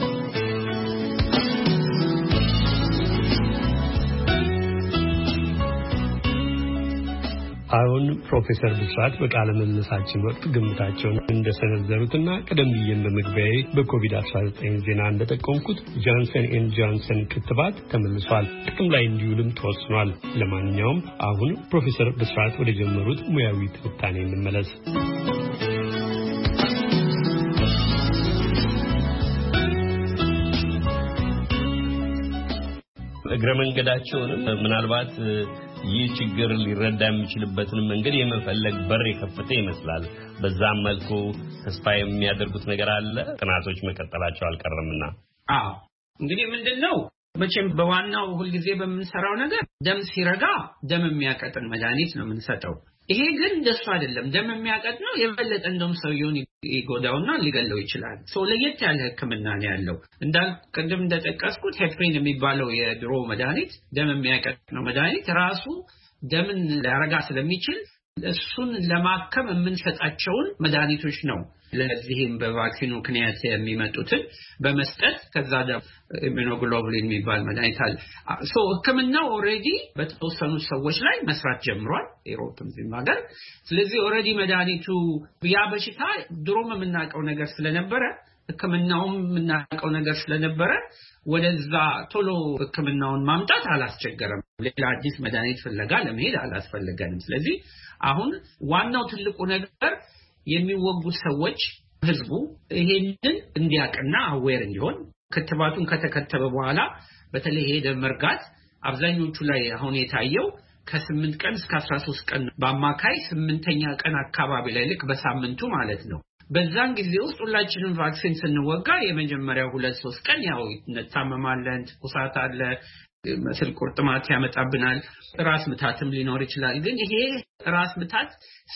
Speaker 1: አሁን ፕሮፌሰር ብስራት በቃለ ምልልሳችን ወቅት ግምታቸውን እንደሰነዘሩትና ቀደም ብዬ በመግቢያዬ በኮቪድ-19 ዜና እንደጠቆምኩት ጃንሰን ክትባት ተመልሷል፣ ጥቅም ላይ እንዲውልም ተወስኗል። ለማንኛውም አሁን ፕሮፌሰር ብስራት ወደ ጀመሩት ሙያዊ ትንታኔ እንመለስ። እግረ መንገዳቸውንም ምናልባት ይህ ችግር ሊረዳ የሚችልበትን መንገድ የመፈለግ በር የከፈተ ይመስላል። በዛም መልኩ ተስፋ የሚያደርጉት ነገር አለ። ጥናቶች መቀጠላቸው አልቀረምና
Speaker 2: እንግዲህ ምንድነው መቼም በዋናው ሁልጊዜ በምንሰራው ነገር ደም ሲረጋ ደም የሚያቀጥን መድኃኒት ነው የምንሰጠው። ይሄ ግን እንደሱ አይደለም። ደም የሚያቀጥ ነው የበለጠ እንደውም ሰውየውን ይጎዳውና ሊገለው ይችላል። ለየት ያለ ሕክምና ነው ያለው። ቅድም እንደጠቀስኩት ሄፕሪን የሚባለው የድሮ መድኃኒት ደም የሚያቀጥ ነው መድኃኒት ራሱ ደምን ሊያረጋ ስለሚችል እሱን ለማከም የምንሰጣቸውን መድኃኒቶች ነው ለዚህም በቫክሲኑ ምክንያት የሚመጡትን በመስጠት ከዛ ኢሚኖግሎቡሊን የሚባል መድኃኒት አለ። ሕክምናው ኦሬዲ በተወሰኑ ሰዎች ላይ መስራት ጀምሯል ኢሮፕም ቢማገር። ስለዚህ ኦሬዲ መድኃኒቱ ያ በሽታ ድሮም የምናውቀው ነገር ስለነበረ ሕክምናውም የምናውቀው ነገር ስለነበረ ወደዛ ቶሎ ሕክምናውን ማምጣት አላስቸገረም። ሌላ አዲስ መድኃኒት ፍለጋ ለመሄድ አላስፈልገንም። ስለዚህ አሁን ዋናው ትልቁ ነገር የሚወጉት ሰዎች ህዝቡ ይሄንን እንዲያቀና አዌር እንዲሆን ክትባቱን ከተከተበ በኋላ በተለይ ሄደ መርጋት አብዛኞቹ ላይ አሁን የታየው ከ8 ቀን እስከ 13 ቀን በአማካይ 8ኛ ቀን አካባቢ ላይ ልክ በሳምንቱ ማለት ነው። በዛን ጊዜ ውስጥ ሁላችንም ቫክሲን ስንወጋ የመጀመሪያው 2-3 ቀን ያው እንታመማለን፣ ትኩሳት አለ፣ መስል ቁርጥማት ያመጣብናል፣ ራስ ምታትም ሊኖር ይችላል። ግን ይሄ ራስ ምታት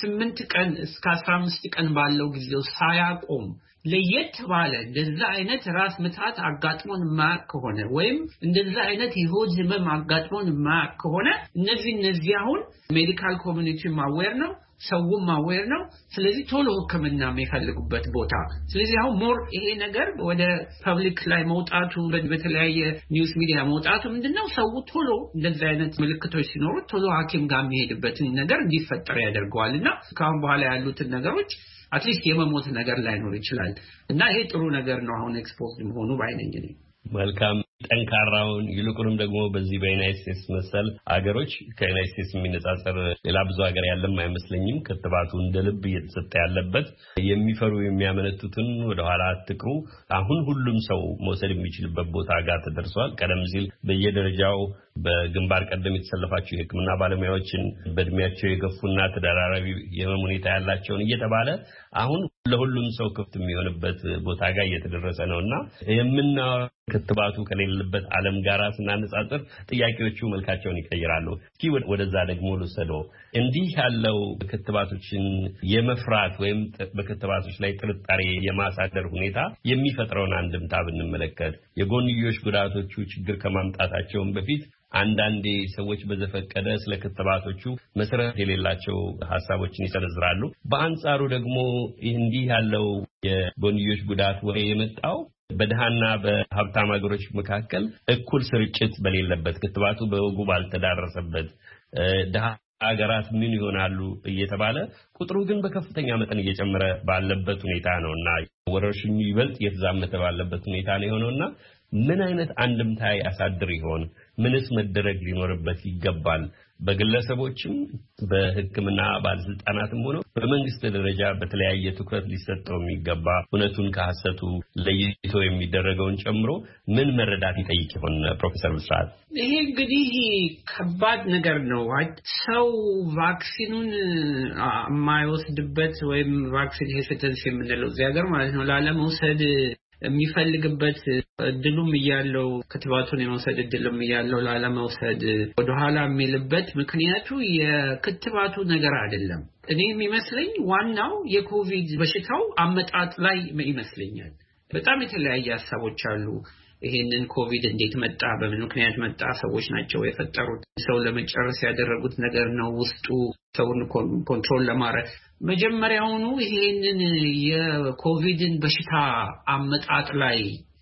Speaker 2: 8 ቀን እስከ 15 ቀን ባለው ጊዜ ሳያቆም ለየት ባለ እንደዛ አይነት ራስ ምታት አጋጥሞን ማቅ ከሆነ ወይም እንደዛ አይነት የሆድ ህመም አጋጥሞን ማቅ ከሆነ እነዚህ አሁን ሜዲካል ኮሚኒቲ ማዌር ነው፣ ሰውም ማዌር ነው። ስለዚህ ቶሎ ሕክምና የሚፈልጉበት ቦታ ስለዚህ አሁን ሞር ይሄ ነገር ወደ ፐብሊክ ላይ መውጣቱ በተለያየ ኒውስ ሚዲያ መውጣቱ ምንድነው ሰው ቶሎ እንደዛ አይነት ምልክቶች ሲኖሩ ቶሎ ሐኪም ጋር የሚሄድበትን ነገር እንዲፈጠር ያደርገዋልና ካሁን በኋላ ያሉትን ነገሮች አትሊስት የመሞት ነገር ላይኖር ይችላል እና ይሄ ጥሩ ነገር ነው አሁን ኤክስፖዝድ መሆኑ ባይነኝ ነኝ።
Speaker 1: መልካም ጠንካራውን ይልቁንም ደግሞ በዚህ በዩናይትድ ስቴትስ መሰል አገሮች ከዩናይትድ ስቴትስ የሚነጻጸር ሌላ ብዙ ሀገር ያለም አይመስለኝም። ክትባቱ እንደ ልብ እየተሰጠ ያለበት የሚፈሩ የሚያመነቱትን ወደ ኋላ አትቅሩ። አሁን ሁሉም ሰው መውሰድ የሚችልበት ቦታ ጋር ተደርሷል። ቀደም ሲል በየደረጃው በግንባር ቀደም የተሰለፋቸው የሕክምና ባለሙያዎችን በእድሜያቸው የገፉና ተደራራቢ የህመም ሁኔታ ያላቸውን እየተባለ አሁን ለሁሉም ሰው ክፍት የሚሆንበት ቦታ ጋር እየተደረሰ ነውና ክትባቱ ከሌለበት ዓለም ጋር ስናነጻጽር ጥያቄዎቹ መልካቸውን ይቀይራሉ። እስኪ ወደዛ ደግሞ ልውሰደው። እንዲህ ያለው ክትባቶችን የመፍራት ወይም በክትባቶች ላይ ጥርጣሬ የማሳደር ሁኔታ የሚፈጥረውን አንድምታ ብንመለከት የጎንዮሽ ጉዳቶቹ ችግር ከማምጣታቸውም በፊት አንዳንዴ ሰዎች በዘፈቀደ ስለ ክትባቶቹ መሰረት የሌላቸው ሐሳቦችን ይሰነዝራሉ። በአንጻሩ ደግሞ እንዲህ ያለው የጎንዮሽ ጉዳት ወሬ የመጣው በደሃና በሀብታም ሀገሮች መካከል እኩል ስርጭት በሌለበት ክትባቱ በወጉ ባልተዳረሰበት ደሃ ሀገራት ምን ይሆናሉ እየተባለ ቁጥሩ ግን በከፍተኛ መጠን እየጨመረ ባለበት ሁኔታ ነውና ወረርሽኙ ይበልጥ እየተዛመተ ባለበት ሁኔታ ነው የሆነውና ምን አይነት አንድምታ ያሳድር ይሆን? ምንስ መደረግ ሊኖርበት ይገባል? በግለሰቦችም በሕክምና ባለስልጣናትም ሆኖ በመንግስት ደረጃ በተለያየ ትኩረት ሊሰጠው የሚገባ እውነቱን ከሐሰቱ ለይቶ የሚደረገውን ጨምሮ ምን መረዳት ይጠይቅ ይሆን? ፕሮፌሰር ብስራት፣
Speaker 2: ይሄ እንግዲህ ከባድ ነገር ነው። ሰው ቫክሲኑን የማይወስድበት ወይም ቫክሲን ሄሲተንስ የምንለው እዚህ ሀገር ማለት ነው ላለመውሰድ የሚፈልግበት እድሉም እያለው ክትባቱን የመውሰድ እድልም እያለው ላለመውሰድ ወደ ኋላ የሚልበት ምክንያቱ የክትባቱ ነገር አይደለም። እኔ የሚመስለኝ ዋናው የኮቪድ በሽታው አመጣጥ ላይ ይመስለኛል። በጣም የተለያየ ሐሳቦች አሉ። ይሄንን ኮቪድ እንዴት መጣ? በምን ምክንያት መጣ? ሰዎች ናቸው የፈጠሩት? ሰው ለመጨረስ ያደረጉት ነገር ነው? ውስጡ ሰውን ኮንትሮል ለማድረግ መጀመሪያውኑ ይሄንን የኮቪድን በሽታ አመጣጥ ላይ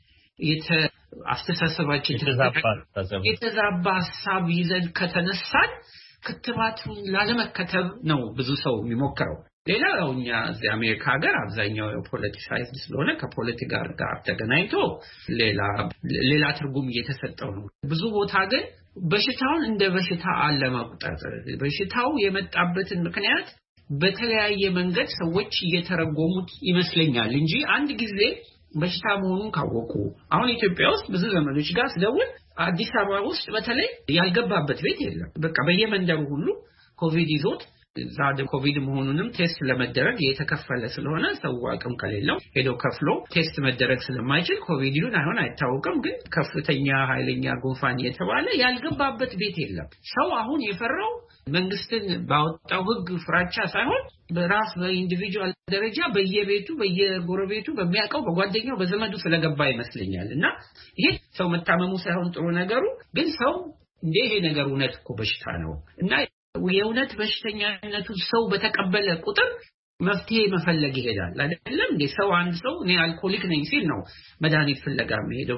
Speaker 2: አስተሳሰባችን የተዛባ ሐሳብ ይዘን ከተነሳን ክትባቱን ላለመከተብ ነው ብዙ ሰው የሚሞክረው። ሌላው እኛ እዚህ አሜሪካ ሀገር አብዛኛው የፖለቲሳይዝድ ስለሆነ ከፖለቲካ ጋር ተገናኝቶ ሌላ ትርጉም እየተሰጠው ነው። ብዙ ቦታ ግን በሽታውን እንደ በሽታ አለመቁጠር በሽታው የመጣበትን ምክንያት በተለያየ መንገድ ሰዎች እየተረጎሙት ይመስለኛል እንጂ አንድ ጊዜ በሽታ መሆኑን ካወቁ አሁን ኢትዮጵያ ውስጥ ብዙ ዘመዶች ጋር ስደውል አዲስ አበባ ውስጥ በተለይ ያልገባበት ቤት የለም። በቃ በየመንደሩ ሁሉ ኮቪድ ይዞት ዛደ ኮቪድ መሆኑንም ቴስት ለመደረግ የተከፈለ ስለሆነ ሰው አቅም ከሌለው ሄዶ ከፍሎ ቴስት መደረግ ስለማይችል ኮቪድ ይሁን አይሆን አይታወቅም፣ ግን ከፍተኛ ኃይለኛ ጉንፋን የተባለ ያልገባበት ቤት የለም። ሰው አሁን የፈራው መንግስትን ባወጣው ህግ ፍራቻ ሳይሆን በራስ በኢንዲቪጁዋል ደረጃ በየቤቱ በየጎረቤቱ በሚያውቀው በጓደኛው በዘመዱ ስለገባ ይመስለኛል። እና ይሄ ሰው መታመሙ ሳይሆን ጥሩ ነገሩ ግን ሰው እንደ ይሄ ነገር እውነት እኮ በሽታ ነው እና የእውነት በሽተኛነቱ ሰው በተቀበለ ቁጥር መፍትሄ መፈለግ ይሄዳል አይደለም እንዴ? ሰው አንድ ሰው እኔ አልኮሊክ ነኝ ሲል ነው መድኃኒት ፍለጋ የሚሄደው።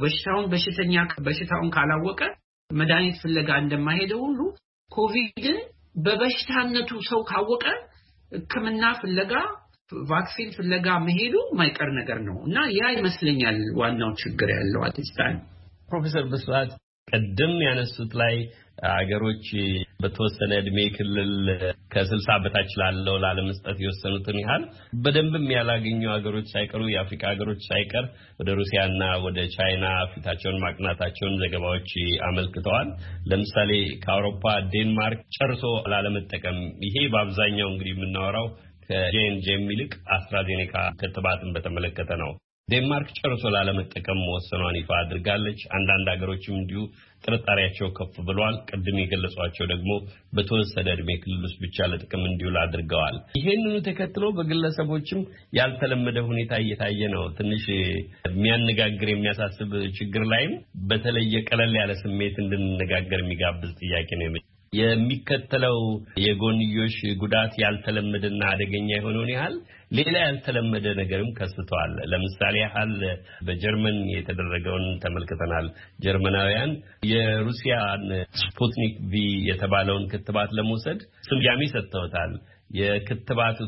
Speaker 2: በሽታውን ካላወቀ መድኃኒት ፍለጋ እንደማይሄደው ሁሉ ኮቪድን በበሽታነቱ ሰው ካወቀ ሕክምና ፍለጋ ቫክሲን ፍለጋ መሄዱ ማይቀር ነገር ነው እና ያ ይመስለኛል ዋናው ችግር ያለው አጥስታን።
Speaker 1: ፕሮፌሰር ብስራት ቀደም ያነሱት ላይ አገሮች በተወሰነ እድሜ ክልል ከ60 በታች ላለው ላለመስጠት የወሰኑትን ያህል በደንብም ያላገኙ አገሮች ሳይቀሩ የአፍሪካ አገሮች ሳይቀር ወደ ሩሲያና ወደ ቻይና ፊታቸውን ማቅናታቸውን ዘገባዎች አመልክተዋል። ለምሳሌ ከአውሮፓ ዴንማርክ ጨርሶ ላለመጠቀም ይሄ በአብዛኛው እንግዲህ የምናወራው ከጄንጄ ይልቅ አስትራዜኔካ ክትባትን በተመለከተ ነው። ዴንማርክ ጨርሶ ላለመጠቀም መወሰኗን ይፋ አድርጋለች። አንዳንድ ሀገሮችም እንዲሁ ጥርጣሬያቸው ከፍ ብሏል። ቅድም የገለጿቸው ደግሞ በተወሰነ እድሜ ክልል ውስጥ ብቻ ለጥቅም እንዲውል አድርገዋል። ይሄንኑ ተከትሎ በግለሰቦችም ያልተለመደ ሁኔታ እየታየ ነው። ትንሽ የሚያነጋግር የሚያሳስብ ችግር ላይም በተለየ ቀለል ያለ ስሜት እንድንነጋገር የሚጋብዝ ጥያቄ ነው። የሚከተለው የጎንዮሽ ጉዳት ያልተለመደና አደገኛ የሆነውን ያህል ሌላ ያልተለመደ ነገርም ከስተዋል። ለምሳሌ ያህል በጀርመን የተደረገውን ተመልክተናል። ጀርመናውያን የሩሲያን ስፑትኒክ ቪ የተባለውን ክትባት ለመውሰድ ስያሜ ሰጥተውታል። የክትባቱ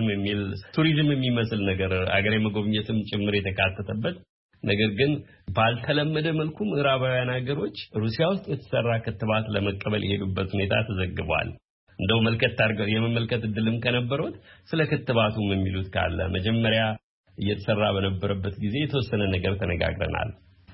Speaker 1: ቱሪዝም የሚመስል ነገር አገሬ መጎብኘትም ጭምር የተካተተበት ነገር ግን ባልተለመደ መልኩ ምዕራባውያን ሀገሮች ሩሲያ ውስጥ የተሰራ ክትባት ለመቀበል የሄዱበት ሁኔታ ተዘግቧል። እንደው መልከት አድርገው የመመልከት እድልም ከነበሩት ስለ ክትባቱም የሚሉት ካለ መጀመሪያ እየተሰራ በነበረበት ጊዜ የተወሰነ ነገር ተነጋግረናል።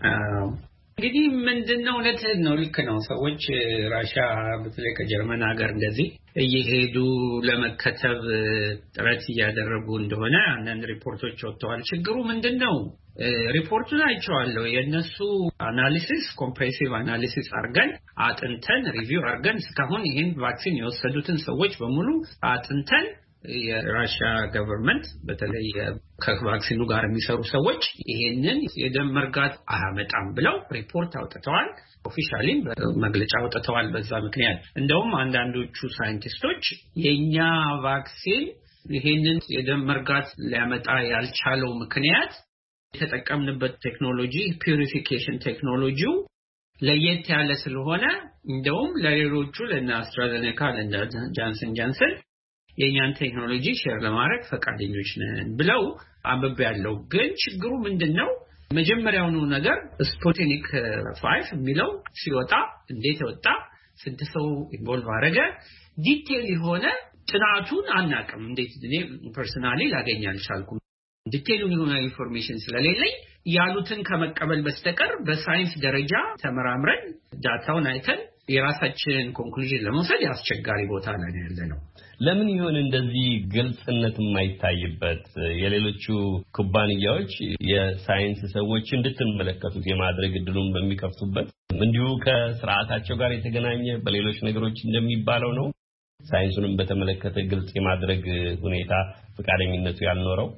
Speaker 2: እንግዲህ ምንድነው እውነትህን ነው፣ ልክ ነው። ሰዎች ራሻ በተለይ ከጀርመን ሀገር እንደዚህ እየሄዱ ለመከተብ ጥረት እያደረጉ እንደሆነ አንዳንድ ሪፖርቶች ወጥተዋል። ችግሩ ምንድነው? ሪፖርቱን አይቼዋለሁ። የነሱ አናሊሲስ ኮምፕሬሲቭ አናሊሲስ አርገን አጥንተን ሪቪው አርገን እስካሁን ይሄን ቫክሲን የወሰዱትን ሰዎች በሙሉ አጥንተን የራሻ ገቨርንመንት በተለይ ከቫክሲኑ ጋር የሚሰሩ ሰዎች ይሄንን የደም መርጋት አያመጣም ብለው ሪፖርት አውጥተዋል። ኦፊሻሊ መግለጫ አውጥተዋል። በዛ ምክንያት እንደውም አንዳንዶቹ ሳይንቲስቶች የኛ ቫክሲን ይሄንን የደም መርጋት ሊያመጣ ያልቻለው ምክንያት የተጠቀምንበት ቴክኖሎጂ ፒዩሪፊኬሽን ቴክኖሎጂው ለየት ያለ ስለሆነ እንደውም ለሌሎቹ ለና አስትራዜኔካ ለና ጃንሰን የኛን ቴክኖሎጂ ሼር ለማድረግ ፈቃደኞች ነን ብለው አንብቤያለሁ። ግን ችግሩ ምንድነው? መጀመሪያውኑ ነገር ስፑትኒክ 5 የሚለው ሲወጣ እንዴት ወጣ፣ ስንት ሰው ኢንቮልቭ አደረገ፣ ዲቴል የሆነ ጥናቱን አናውቅም። እንዴት እኔ ፐርሰናሊ ላገኝ አልቻልኩም። ዲቴይሉን የሆነ ኢንፎርሜሽን ስለሌለኝ ያሉትን ከመቀበል በስተቀር በሳይንስ ደረጃ ተመራምረን ዳታውን አይተን የራሳችንን ኮንክሉዥን ለመውሰድ አስቸጋሪ ቦታ ላይ ያለነው።
Speaker 1: ለምን ይሆን እንደዚህ ግልጽነት የማይታይበት? የሌሎቹ ኩባንያዎች የሳይንስ ሰዎች እንድትመለከቱት የማድረግ እድሉን በሚከፍቱበት እንዲሁ ከስርዓታቸው ጋር የተገናኘ በሌሎች ነገሮች እንደሚባለው ነው ሳይንሱንም በተመለከተ ግልጽ የማድረግ ሁኔታ ፈቃደኝነቱ ያልኖረው?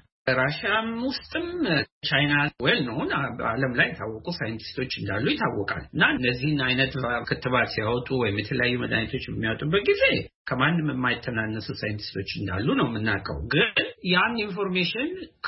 Speaker 2: ራሻም ውስጥም ቻይና ነው ዓለም ላይ ታወቁ ሳይንቲስቶች እንዳሉ ይታወቃል። እና እነዚህን አይነት ክትባት ሲያወጡ ወይም የተለያዩ መድኃኒቶች የሚያወጡበት ጊዜ ከማንም የማይተናነሱ ሳይንቲስቶች እንዳሉ ነው የምናውቀው። ግን ያን ኢንፎርሜሽን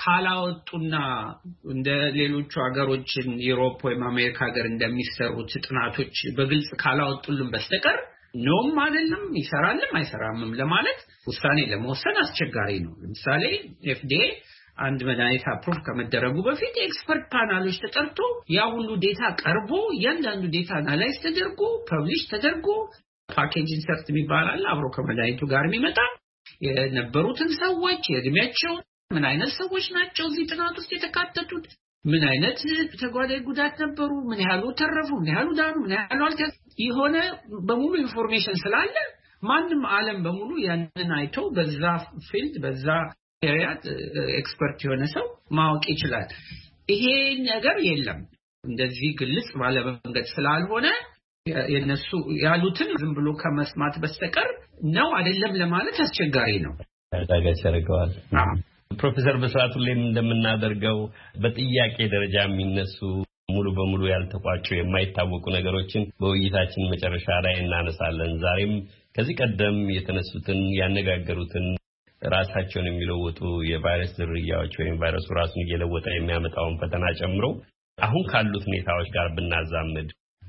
Speaker 2: ካላወጡና እንደ ሌሎቹ ሀገሮችን ዩሮፕ ወይም አሜሪካ ሀገር እንደሚሰሩት ጥናቶች በግልጽ ካላወጡልን በስተቀር ኖም አይደለም ይሰራልም አይሰራምም ለማለት ውሳኔ ለመወሰን አስቸጋሪ ነው። ለምሳሌ FDA አንድ መድኃኒት አፕሩቭ ከመደረጉ በፊት ኤክስፐርት ፓናሎች ተጠርቶ ያ ሁሉ ዴታ ቀርቦ ያንዳንዱ ዴታ አናላይዝ ተደርጎ ፐብሊሽ ተደርጎ ፓኬጅ ኢንሰርት የሚባል አብሮ ከመድኃኒቱ ጋር የሚመጣ የነበሩትን ሰዎች የእድሜያቸው ምን አይነት ሰዎች ናቸው እዚህ ጥናት ውስጥ የተካተቱት ምን አይነት ተጓዳኝ ጉዳት ነበሩ፣ ምን ያህሉ ተረፉ፣ ምን ያህሉ ዳኑ፣ ምን ያህሉ የሆነ በሙሉ ኢንፎርሜሽን ስላለ ማንም ዓለም በሙሉ ያንን አይቶ በዛ ፊልድ በዛ ኤሪያ ኤክስፐርት የሆነ ሰው ማወቅ ይችላል። ይሄ ነገር የለም። እንደዚህ ግልጽ ባለ መንገድ ስላልሆነ የነሱ ያሉትን ዝም ብሎ ከመስማት በስተቀር ነው አይደለም ለማለት አስቸጋሪ ነው።
Speaker 1: ታጋች ያደርገዋል። ፕሮፌሰር በስራቱ ላይ እንደምናደርገው በጥያቄ ደረጃ የሚነሱ ሙሉ በሙሉ ያልተቋጩ የማይታወቁ ነገሮችን በውይይታችን መጨረሻ ላይ እናነሳለን። ዛሬም ከዚህ ቀደም የተነሱትን ያነጋገሩትን ራሳቸውን የሚለውጡ የቫይረስ ዝርያዎች ወይም ቫይረሱ ራሱን እየለወጠ የሚያመጣውን ፈተና ጨምሮ አሁን ካሉት ሁኔታዎች ጋር ብናዛምድ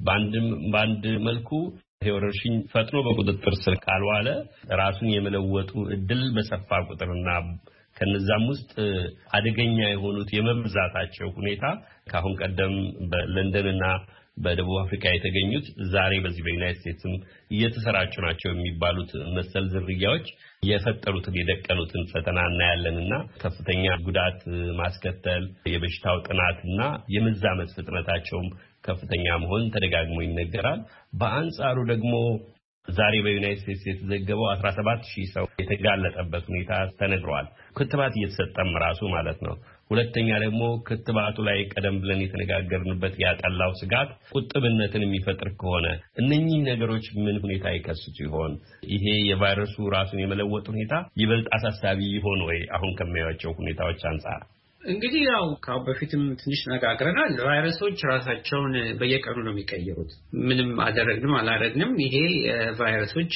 Speaker 1: በአንድ መልኩ ወረርሽኝ ፈጥኖ በቁጥጥር ስር ካልዋለ ራሱን የመለወጡ እድል በሰፋ ቁጥርና ከነዛም ውስጥ አደገኛ የሆኑት የመብዛታቸው ሁኔታ ካሁን ቀደም በለንደንና በደቡብ አፍሪካ የተገኙት ዛሬ በዚህ በዩናይትድ ስቴትስም እየተሰራጩ ናቸው የሚባሉት መሰል ዝርያዎች የፈጠሩትን የደቀኑትን ፈተና እናያለንና ከፍተኛ ጉዳት ማስከተል የበሽታው ጥናትና የመዛመት ፍጥነታቸውም ከፍተኛ መሆን ተደጋግሞ ይነገራል። በአንጻሩ ደግሞ ዛሬ በዩናይትድ ስቴትስ የተዘገበው 17000 ሰው የተጋለጠበት ሁኔታ ተነግሯል። ክትባት እየተሰጠም ራሱ ማለት ነው። ሁለተኛ ደግሞ ክትባቱ ላይ ቀደም ብለን የተነጋገርንበት ያጠላው ስጋት ቁጥብነትን የሚፈጥር ከሆነ እነኚህ ነገሮች ምን ሁኔታ ይከሰቱ ይሆን? ይሄ የቫይረሱ ራሱን የመለወጥ ሁኔታ ይበልጥ አሳሳቢ ይሆን ወይ አሁን ከሚያዩቸው ሁኔታዎች አንፃር?
Speaker 2: እንግዲህ ያው ካሁን በፊትም ትንሽ ነጋግረናል። ቫይረሶች ራሳቸውን በየቀኑ ነው የሚቀየሩት። ምንም አደረግንም አላደረግንም ይሄ ቫይረሶች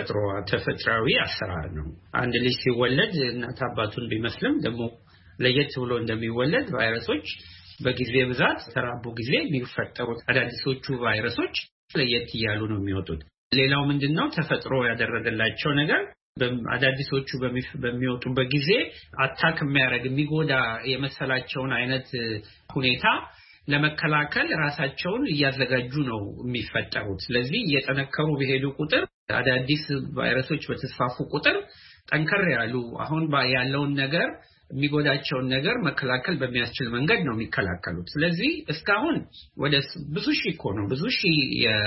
Speaker 2: ተፈጥሯዊ አሰራር ነው። አንድ ልጅ ሲወለድ እናት አባቱን ቢመስልም ደግሞ ለየት ብሎ እንደሚወለድ ቫይረሶች በጊዜ ብዛት ተራቡ ጊዜ የሚፈጠሩት አዳዲሶቹ ቫይረሶች ለየት ይያሉ ነው የሚወጡት። ሌላው ምንድነው ተፈጥሮ ያደረገላቸው ነገር አዳዲሶቹ በሚወጡበት ጊዜ አታክ የሚያደርግ የሚጎዳ የመሰላቸውን አይነት ሁኔታ ለመከላከል ራሳቸውን እያዘጋጁ ነው የሚፈጠሩት። ስለዚህ እየጠነከሩ በሄዱ ቁጥር አዳዲስ ቫይረሶች በተስፋፉ ቁጥር ጠንከር ያሉ አሁን ያለውን ነገር የሚጎዳቸውን ነገር መከላከል በሚያስችል መንገድ ነው የሚከላከሉት። ስለዚህ እስካሁን ወደ ብዙ ሺህ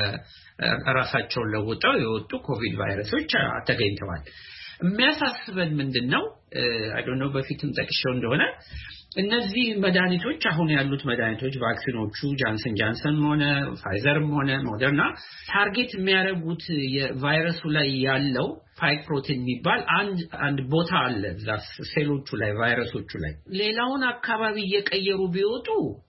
Speaker 2: ራሳቸውን ለውጠው የወጡ ኮቪድ ቫይረሶች ተገኝተዋል። የሚያሳስበን ምንድነው አይ ዶንት ኖ በፊትም ጠቅሼው እንደሆነ እነዚህ መድኃኒቶች አሁን ያሉት መድኃኒቶች ቫክሲኖቹ ጃንሰን ሆነ ፋይዘርም ሆነ ሞደርና ታርጌት የሚያደርጉት የቫይረሱ ላይ ያለው ስፓይክ ፕሮቲን የሚባል አንድ ቦታ አለ እዛ ሴሎቹ ላይ ቫይረሶቹ ላይ። ሌላውን አካባቢ እየቀየሩ ቢወጡ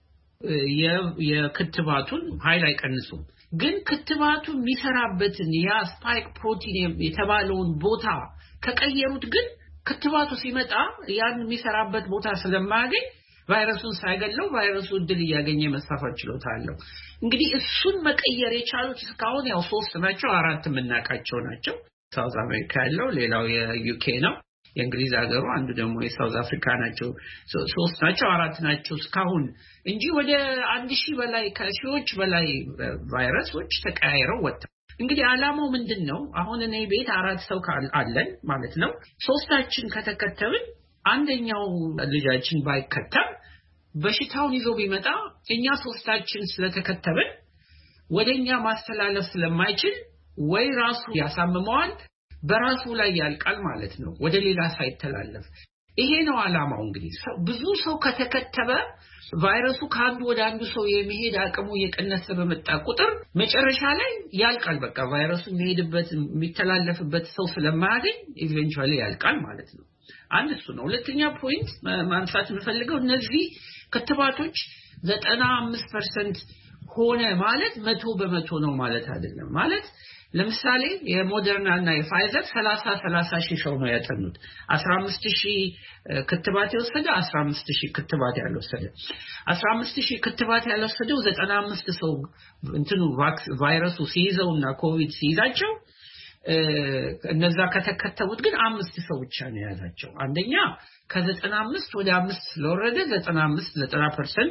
Speaker 2: የክትባቱን ኃይል አይቀንሱም። ግን ክትባቱ የሚሰራበትን ያ ስፓይክ ፕሮቲን የተባለውን ቦታ ከቀየሩት ግን ክትባቱ ሲመጣ ያን የሚሰራበት ቦታ ስለማያገኝ ቫይረሱን ሳይገለው ቫይረሱ እድል እያገኘ መስፋፋት ችሎታ አለው። እንግዲህ እሱን መቀየር የቻሉት እስካሁን ያው 3 ናቸው፣ 4 የምናውቃቸው ናቸው። ሳውዝ አሜሪካ ያለው ሌላው የዩኬ ነው፣ የእንግሊዝ ሀገሩ አንዱ ደግሞ የሳውዝ አፍሪካ ናቸው። 3 ናቸው 4 ናቸው እስካሁን እንጂ ወደ 1000 በላይ ከሺዎች በላይ ቫይረሶች ተቀያይረው ወጥተዋል። እንግዲህ ዓላማው ምንድነው? አሁን እኔ ቤት 4 ሰው አለን ማለት ነው። 3ታችን ከተከተብን አንደኛው ልጃችን ባይከተብ በሽታውን ይዞ ቢመጣ እኛ 3ታችን ስለተከተብን ወደኛ ማስተላለፍ ስለማይችል ወይ ራሱ ያሳምመዋል በራሱ ላይ ያልቃል ማለት ነው፣ ወደ ሌላ ሳይተላለፍ። ይሄ ነው ዓላማው። እንግዲህ ብዙ ሰው ከተከተበ ቫይረሱ ከአንዱ ወደ አንዱ ሰው የሚሄድ አቅሙ እየቀነሰ በመጣ ቁጥር መጨረሻ ላይ ያልቃል። በቃ ቫይረሱ የሚተላለፍበት ሰው ስለማያገኝ ኢቨንቹዋሊ ያልቃል ማለት ነው። አንድ እሱ ነው። ሁለተኛ ፖይንት ማንሳት የምፈልገው እነዚህ ክትባቶች 95% ሆነ ማለት 100% ነው ማለት አይደለም። ማለት ለምሳሌ የሞደርና እና የፋይዘር 30 ሺህ ሰው ነው ያጠኑት። 15000 ክትባት የወሰደ 15000 ክትባት ያልወሰደ 15000 ክትባት ያልወሰደው 95 ሰው እንትኑ ቫይረሱ ሲይዘውና ኮቪድ ሲይዛቸው እነዛ ከተከተቡት ግን 5 ሰው ብቻ ነው የያዛቸው። አንደኛ ከ95 ወደ 5 ስለወረደ 90%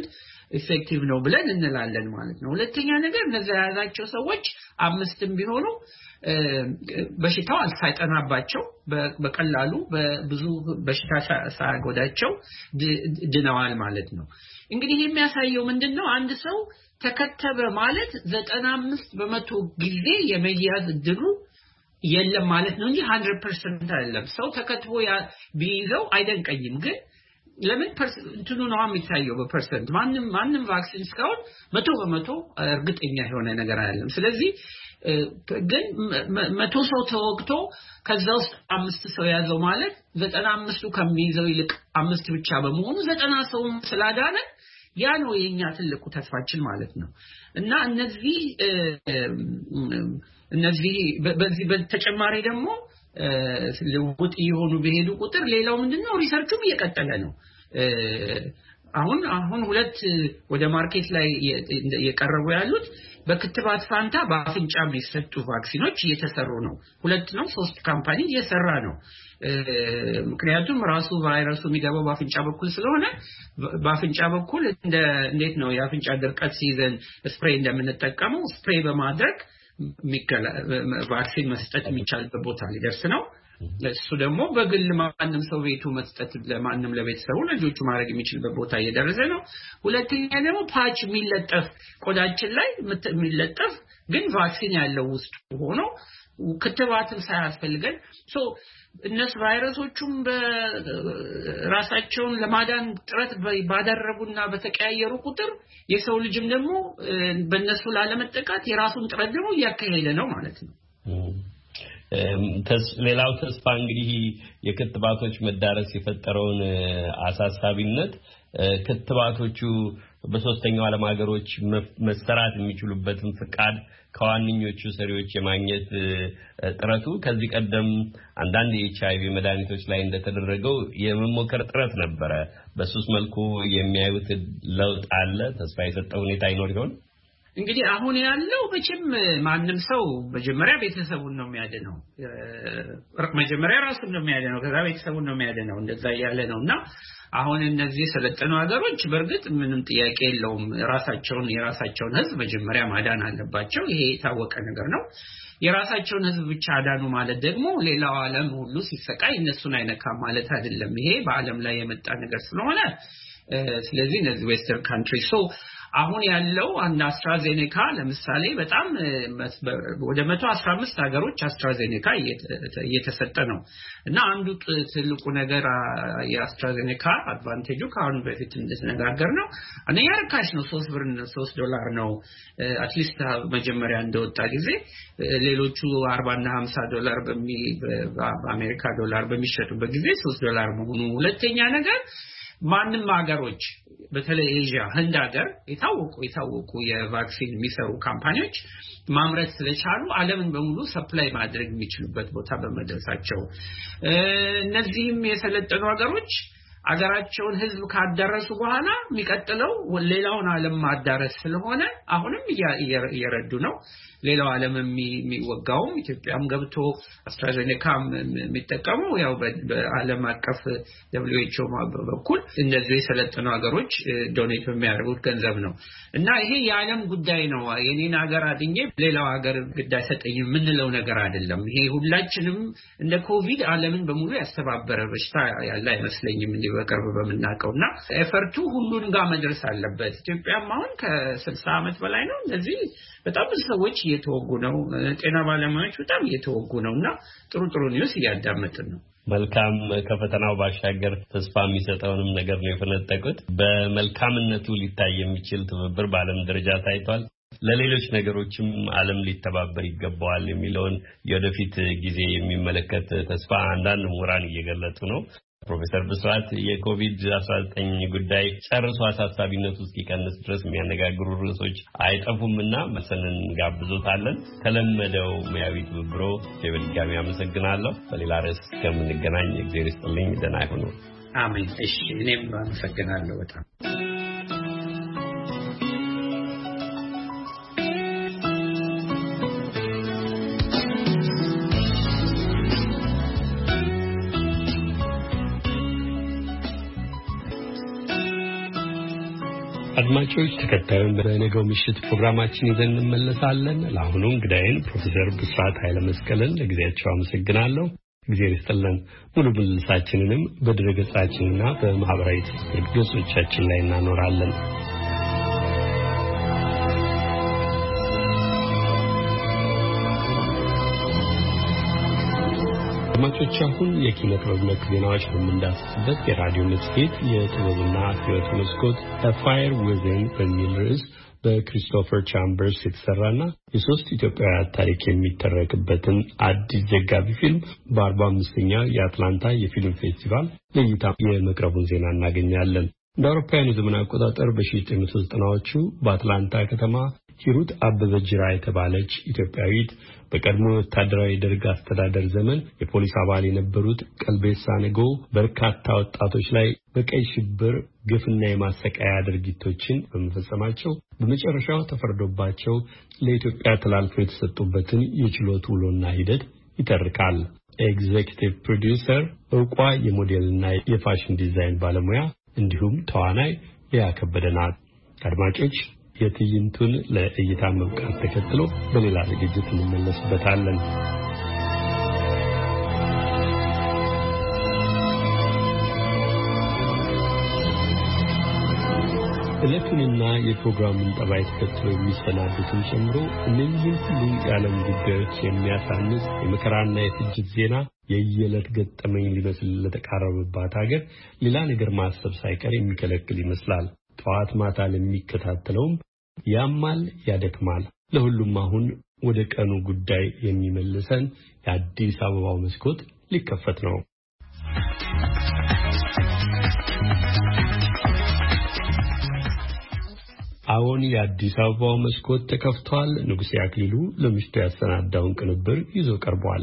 Speaker 2: ኢፌክቲቭ ነው ብለን እንላለን ማለት ነው። ሁለተኛ ነገር እነዚያ ያዛቸው ሰዎች አምስትም ቢሆኑ በሽታው አልሳይጠናባቸው በቀላሉ በብዙ በሽታ ሳይጎዳቸው ድነዋል ማለት ነው። እንግዲህ የሚያሳየው ምንድነው አንድ ሰው ተከተበ ማለት 95% ጊዜ የመያዝ ድሩ የለም ማለት ነው እንጂ 100% አይደለም። ሰው ተከትቦ ቢይዘው አይደንቀኝም ግን ለምን እንትኑ ነው የሚታየው በፐርሰንት ማንንም ቫክሲን እስካሁን 100% እርግጠኛ የሆነ ነገር አይደለም። ስለዚህ ግን 100 ሰው ተወግቶ ከዛ ውስጥ 5 ሰው ያዘው ማለት 95ቱ ከሚይዘው ይልቅ 5 ብቻ በመሆኑ 90 ሰው ስላዳነ ያ ነው የኛ ትልቁ ተስፋችን ማለት ነው። እና እነዚህ በዚህ በተጨማሪ ደግሞ ለውጥ ይሆኑ በሄዱ ቁጥር ሌላው ምንድነው ሪሰርቹም እየቀጠለ ነው። አሁን ሁለት ወደ ማርኬት ላይ የቀረቡ ያሉት በክትባት ፋንታ በአፍንጫ የሚሰጡ ቫክሲኖች እየተሰሩ ነው። 2 ነው 3 ካምፓኒ እየሰራ ነው። ምክንያቱም ራሱ ቫይረሱ የሚገባው በአፍንጫ በኩል ስለሆነ በአፍንጫ በኩል እንዴት ነው የአፍንጫ ድርቀት ሲዘን ስፕሬይ እንደምንጠቀመው ስፕሬይ በማድረግ ቫክሲን መስጠት የሚቻልበት ቦታ ሊደርስ ነው። እሱ ደግሞ በግል ማንንም ሰው ቤቱ መስጠት ለማንንም ለቤተሰቡ ልጆቹ ማድረግ የሚችልበት ቦታ እየደረሰ ነው። ሁለተኛ ደግሞ ፓች የሚለጠፍ ቆዳችን ላይ የሚለጠፍ ግን ቫክሲን ያለው ውስጥ ሆኖ ክትባትም ሳያስፈልገን እነሱ ቫይረሶቹም በራሳቸውን ለማዳን ጥረት ባደረጉና በተቀያየሩ ቁጥር የሰው ልጅም ደግሞ በእነሱ ላለመጠቃት የራሱን ጥረት ደግሞ እያካሄደ ነው ማለት ነው።
Speaker 1: ሌላው ተስፋ እንግዲህ የክትባቶች መዳረስ የፈጠረውን አሳሳቢነት ክትባቶቹ በሶስተኛው ዓለም ሀገሮች መሰራት የሚችሉበትን ፍቃድ ከዋንኞቹ ሰሪዎች የማግኘት ጥረቱ ከዚህ ቀደም አንዳንድ የኤችአይቪ መድኃኒቶች ላይ እንደተደረገው የመሞከር ጥረት ነበረ። በሱስ መልኩ የሚያዩት ለውጥ አለ? ተስፋ የሰጠ ሁኔታ ይኖር ይሆን?
Speaker 2: እንግዲህ አሁን ያለው መቼም ማንም ሰው መጀመሪያ ቤተሰቡን ነው የሚያድነው። መጀመሪያ ራሱን ነው የሚያድነው ከዛ ቤተሰቡን ነው የሚያድነው እንደዛ ያለ ነውና አሁን እነዚህ ሰለጠኑ ሀገሮች በርግጥ ምንም ጥያቄ የለውም የራሳቸውን ህዝብ መጀመሪያ ማዳን አለባቸው። ይሄ የታወቀ ነገር ነው። የራሳቸውን ህዝብ ብቻ አዳኑ ማለት ደግሞ ሌላው ዓለም ሁሉ ሲሰቃይ እነሱን አይነካም ማለት አይደለም። ይሄ በአለም ላይ የመጣ ነገር ስለሆነ ስለዚህ እነዚህ ዌስተርን ካንትሪ አሁን ያለው አንድ አስትራዜኔካ ለምሳሌ በጣም ወደ 115 ሀገሮች አስትራዜኔካ እየተሰጠ ነው እና አንዱ ትልቁ ነገር የአስትራዜኔካ አድቫንቴጁ ካሁን በፊት እንደተነጋገር ነው አንደኛ ርካሽ ነው $3 ነው አትሊስት መጀመሪያ እንደወጣ ጊዜ ሌሎቹ $40 እና $50 በአሜሪካ ዶላር በሚሸጡበት ጊዜ $3 መሆኑ ሁለተኛ ነገር ማንንም ሀገሮች በተለይ ኤዥያ ህንድ ሀገር የታወቁ የቫክሲን የሚሰሩ ካምፓኒዎች ማምረት ስለቻሉ ዓለምን በሙሉ ሰፕላይ ማድረግ የሚችሉበት ቦታ በመድረሳቸው እነዚህም የሰለጠኑ ሀገሮች አገራቸውን ህዝብ ካዳረሱ በኋላ የሚቀጥለው ሌላውን ዓለም ማዳረስ ስለሆነ አሁንም እየረዱ ነው። ሌላው ዓለም የሚወጋው ኢትዮጵያም ገብቶ አስትራዜኔካ የሚጠቀሙ ያው በዓለም አቀፍ WHO በኩል እንደዚህ የሰለጠኑ ሀገሮች ዶኔት የሚያደርጉት ገንዘብ ነው እና ይሄ የዓለም ጉዳይ ነው። የኔን ሀገር አድኜ ሌላው ሀገር ግዳይ ሰጠኝ የምንለው ነገር አይደለም። ይሄ ሁላችንም እንደ ኮቪድ ዓለምን በሙሉ ያስተባበረ በሽታ ያለ አይመስለኝም በቅርብ በመናቀውና ኤፈርቱ ሁሉን ጋር መድረስ አለበት። ኢትዮጵያም አሁን ከ60 ዓመት በላይ ነው እንደዚህ በጣም ብዙ ሰዎች እየተወጉ ነው። ጤና ባለሙያዎች በጣም እየተወጉ ነውና ጥሩ ኒውስ እያዳመጥን ነው።
Speaker 1: መልካም ከፈተናው ባሻገር ተስፋ የሚሰጠውንም ነገር ነው የፈነጠቁት። በመልካምነቱ ሊታይ የሚችል ትብብር በዓለም ደረጃ ታይቷል። ለሌሎች ነገሮችም ዓለም ሊተባበር ይገባዋል የሚለውን የወደፊት ጊዜ የሚመለከት ተስፋ አንዳንድ ምሁራን እየገለጹ ነው። ፕሮፌሰር ብስራት የኮቪድ-19 ጉዳይ ጨርሶ አሳሳቢነቱ እስኪቀንስ ድረስ የሚያነጋግሩ ርዕሶች አይጠፉምና መሰንን ጋብዞታለን። ተለመደው ሙያዊ ትብብሮ በድጋሚ አመሰግናለሁ። በሌላ ርዕስ እስከምንገናኝ እግዚአብሔር ይስጥልኝ። ደህና ይሁኑ።
Speaker 2: አሜን። እሺ እኔም አመሰግናለሁ በጣም።
Speaker 1: አድማጮች ተከታዩን በነገው ምሽት ፕሮግራማችን ይዘን እንመለሳለን። ለአሁኑ እንግዳዬን ፕሮፌሰር ብስራት ኃይለመስቀልን ለጊዜያቸው አመሰግናለሁ። እግዚአብሔር ይስጥልን። ሙሉ ምልልሳችንንም በድረገጻችንና በማህበራዊ ትስስር ገጾቻችን ላይ እናኖራለን። አድማጮች አሁን የኪነ ጥበብ ነክ ዜናዎች በምንዳስስበት የራዲዮ መጽሔት የጥበብና ሕይወት መስኮት A Fire Within በሚል ርዕስ በክሪስቶፈር ቻምበርስ የተሰራና የሶስት ኢትዮጵያውያን ታሪክ የሚተረክበትን አዲስ ዘጋቢ ፊልም በ45ኛው የአትላንታ የፊልም ፌስቲቫል ለእይታ የመቅረቡን ዜና እናገኛለን። እንደ አውሮፓውያን የዘመን አቆጣጠር በ1990ዎቹ በአትላንታ ከተማ ሂሩት አበበ ጅራ የተባለች ኢትዮጵያዊት በቀድሞ ወታደራዊ ደርግ አስተዳደር ዘመን የፖሊስ አባል የነበሩት ቀልቤሳ ነጎ በርካታ ወጣቶች ላይ በቀይ ሽብር ግፍና የማሰቃያ ድርጊቶችን በመፈጸማቸው በመጨረሻው ተፈርዶባቸው ለኢትዮጵያ ተላልፈው የተሰጡበትን የችሎት ውሎና ሂደት ይተርካል። ኤግዜኪቲቭ ፕሮዲውሰር ዕውቋ የሞዴልና የፋሽን ዲዛይን ባለሙያ እንዲሁም ተዋናይ ሊያ ከበደ ናት። አድማጮች የትዕይንቱን ለእይታ መብቃት ተከትሎ በሌላ ዝግጅት እንመለስበታለን። ዕለቱንና የፕሮግራሙን ጠባይ ተከትሎ የሚሰናዱትን ጨምሮ እነዚህን ሁሉ የዓለም ጉዳዮች የሚያሳንስ የመከራና የፍጅት ዜና የየዕለት ገጠመኝ ሊመስል ለተቃረበባት ሀገር ሌላ ነገር ማሰብ ሳይቀር የሚከለክል ይመስላል። ጠዋት ማታ ለሚከታተለውም ያማል ያደክማል። ለሁሉም አሁን ወደ ቀኑ ጉዳይ የሚመልሰን የአዲስ አበባው መስኮት ሊከፈት ነው። አሁን የአዲስ አበባው መስኮት ተከፍቷል። ንጉሴ አክሊሉ ለምሽቱ ያሰናዳውን ቅንብር ይዞ ቀርቧል።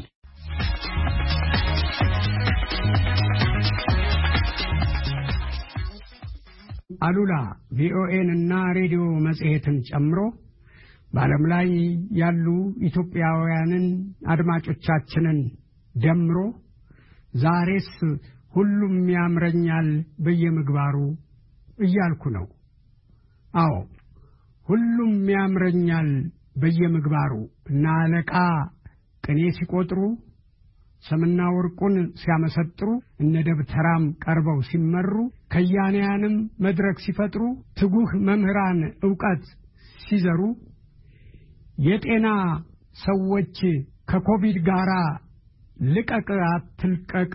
Speaker 5: አሉላ ቪኦኤን እና ሬዲዮ መጽሔትን ጨምሮ በዓለም ላይ ያሉ ኢትዮጵያውያንን አድማጮቻችንን ደምሮ ዛሬስ ሁሉም ያምረኛል በየምግባሩ እያልኩ ነው። አዎ ሁሉም ያምረኛል በየምግባሩ እና አለቃ ቅኔ ሲቆጥሩ ሰምና ወርቁን ሲያመሰጥሩ እነ ደብተራም ቀርበው ሲመሩ ከያንያንም መድረክ ሲፈጥሩ ትጉህ መምህራን ዕውቀት ሲዘሩ የጤና ሰዎች ከኮቪድ ጋራ ልቀቅ አትልቀቅ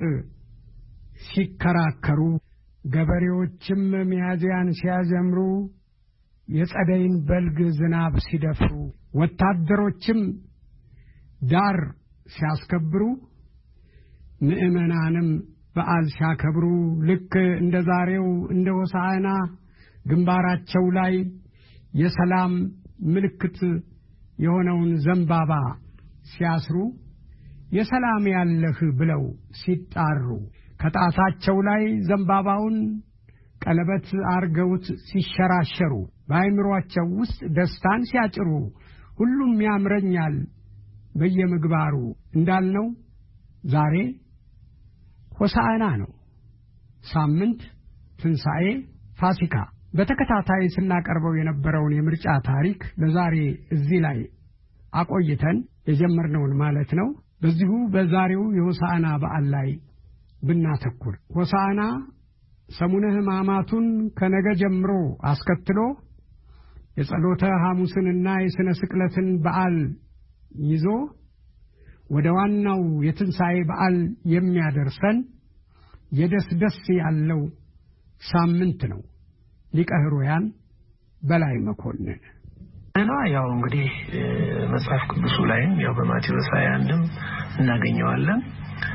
Speaker 5: ሲከራከሩ ገበሬዎችም ሚያዝያን ሲያዘምሩ የጸደይን በልግ ዝናብ ሲደፍሩ ወታደሮችም ዳር ሲያስከብሩ ምእመናንም በዓል ሲያከብሩ ልክ እንደ ዛሬው እንደ ሆሳዕና ግንባራቸው ላይ የሰላም ምልክት የሆነውን ዘንባባ ሲያስሩ የሰላም ያለህ ብለው ሲጣሩ ከጣታቸው ላይ ዘንባባውን ቀለበት አርገውት ሲሸራሸሩ በአይምሮአቸው ውስጥ ደስታን ሲያጭሩ ሁሉም ያምረኛል በየምግባሩ እንዳልነው ዛሬ ሆሳዕና ነው። ሳምንት ትንሣኤ፣ ፋሲካ በተከታታይ ስናቀርበው የነበረውን የምርጫ ታሪክ ለዛሬ እዚህ ላይ አቆይተን የጀመርነውን ማለት ነው በዚሁ በዛሬው የሆሳዕና በዓል ላይ ብናተኩር ሆሳዕና ሰሙነ ሕማማቱን ከነገ ጀምሮ አስከትሎ የጸሎተ ሐሙስንና የሥነ ስቅለትን በዓል ይዞ ወደ ዋናው የትንሣኤ በዓል የሚያደርሰን የደስ ያለው ሳምንት ነው። ሊቀ ሕሩያን በላይ መኮንን
Speaker 6: እና ያው እንግዲህ መጽሐፍ ቅዱሱ ላይም ያው በማቴዎስ 21ም እናገኘዋለን።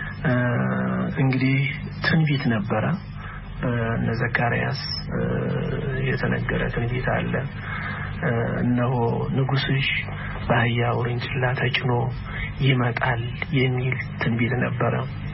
Speaker 6: እንግዲህ ትንቢት ነበረ። ለዘካርያስ የተነገረ ትንቢት አለ። እነሆ ንጉሥሽ በአህያ ውርንጭላ ተጭኖ ይመጣል የሚል ትንቢት ነበረ።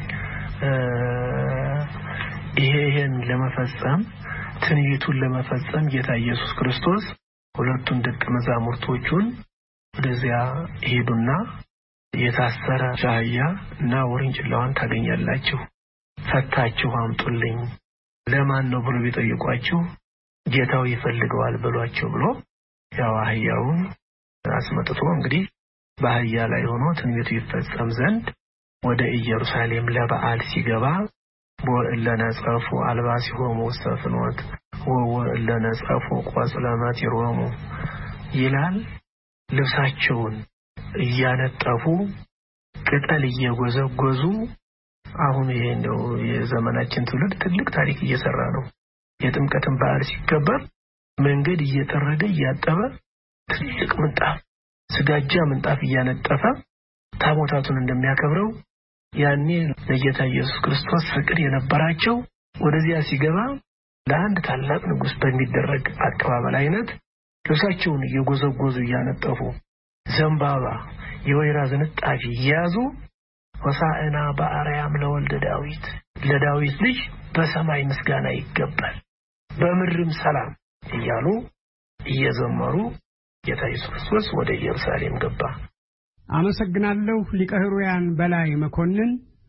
Speaker 6: ይሄን ለመፈጸም ትንቢቱን ለመፈጸም ጌታ ኢየሱስ ክርስቶስ ሁለቱን ደቀ መዛሙርቶቹን ወደዚያ ሄዱና የታሰረ አህያ እና ውርንጭላዋን ታገኛላችሁ፣ ፈታችሁ አምጡልኝ ለማን ነው ብሎ ቢጠይቋቸው ጌታው ይፈልገዋል ብሏቸው ብሎ ያው አህያውን አስመጥቶ እንግዲህ በአህያ ላይ ሆኖ ትንቢቱ ይፈጸም ዘንድ ወደ ኢየሩሳሌም ለበዓል ሲገባ ወለነጸፉ አልባሲሆሙ ሰፍኖት ወለነጸፉ ቆጽለማት ይሮሙ ይላል። ልብሳቸውን እያነጠፉ ቅጠል እየጎዘጎዙ አሁን ይሄ ነው የዘመናችን ትውልድ ትልቅ ታሪክ እየሰራ ነው። የጥምቀትን በዓል ሲከበር መንገድ እየጠረገ እያጠበ ትልቅ ምንጣፍ ስጋጃ ምንጣፍ እያነጠፈ ታቦታቱን እንደሚያከብረው ያኔ ለጌታ ኢየሱስ ክርስቶስ ፍቅር የነበራቸው ወደዚያ ሲገባ ለአንድ ታላቅ ንጉስ በሚደረግ አቀባበል አይነት ልብሳቸውን እየጎዘጎዙ እያነጠፉ ዘንባባ የወይራ ዝንጣፊ ይያዙ ወሳእና በአርያም ለወልደ ዳዊት ለዳዊት ልጅ በሰማይ ምስጋና ይገባል በምድርም ሰላም እያሉ እየዘመሩ ጌታ ኢየሱስ ክርስቶስ ወደ ኢየሩሳሌም ገባ።
Speaker 5: አመሰግናለሁ። ሊቀ ሕሩያን በላይ መኮንን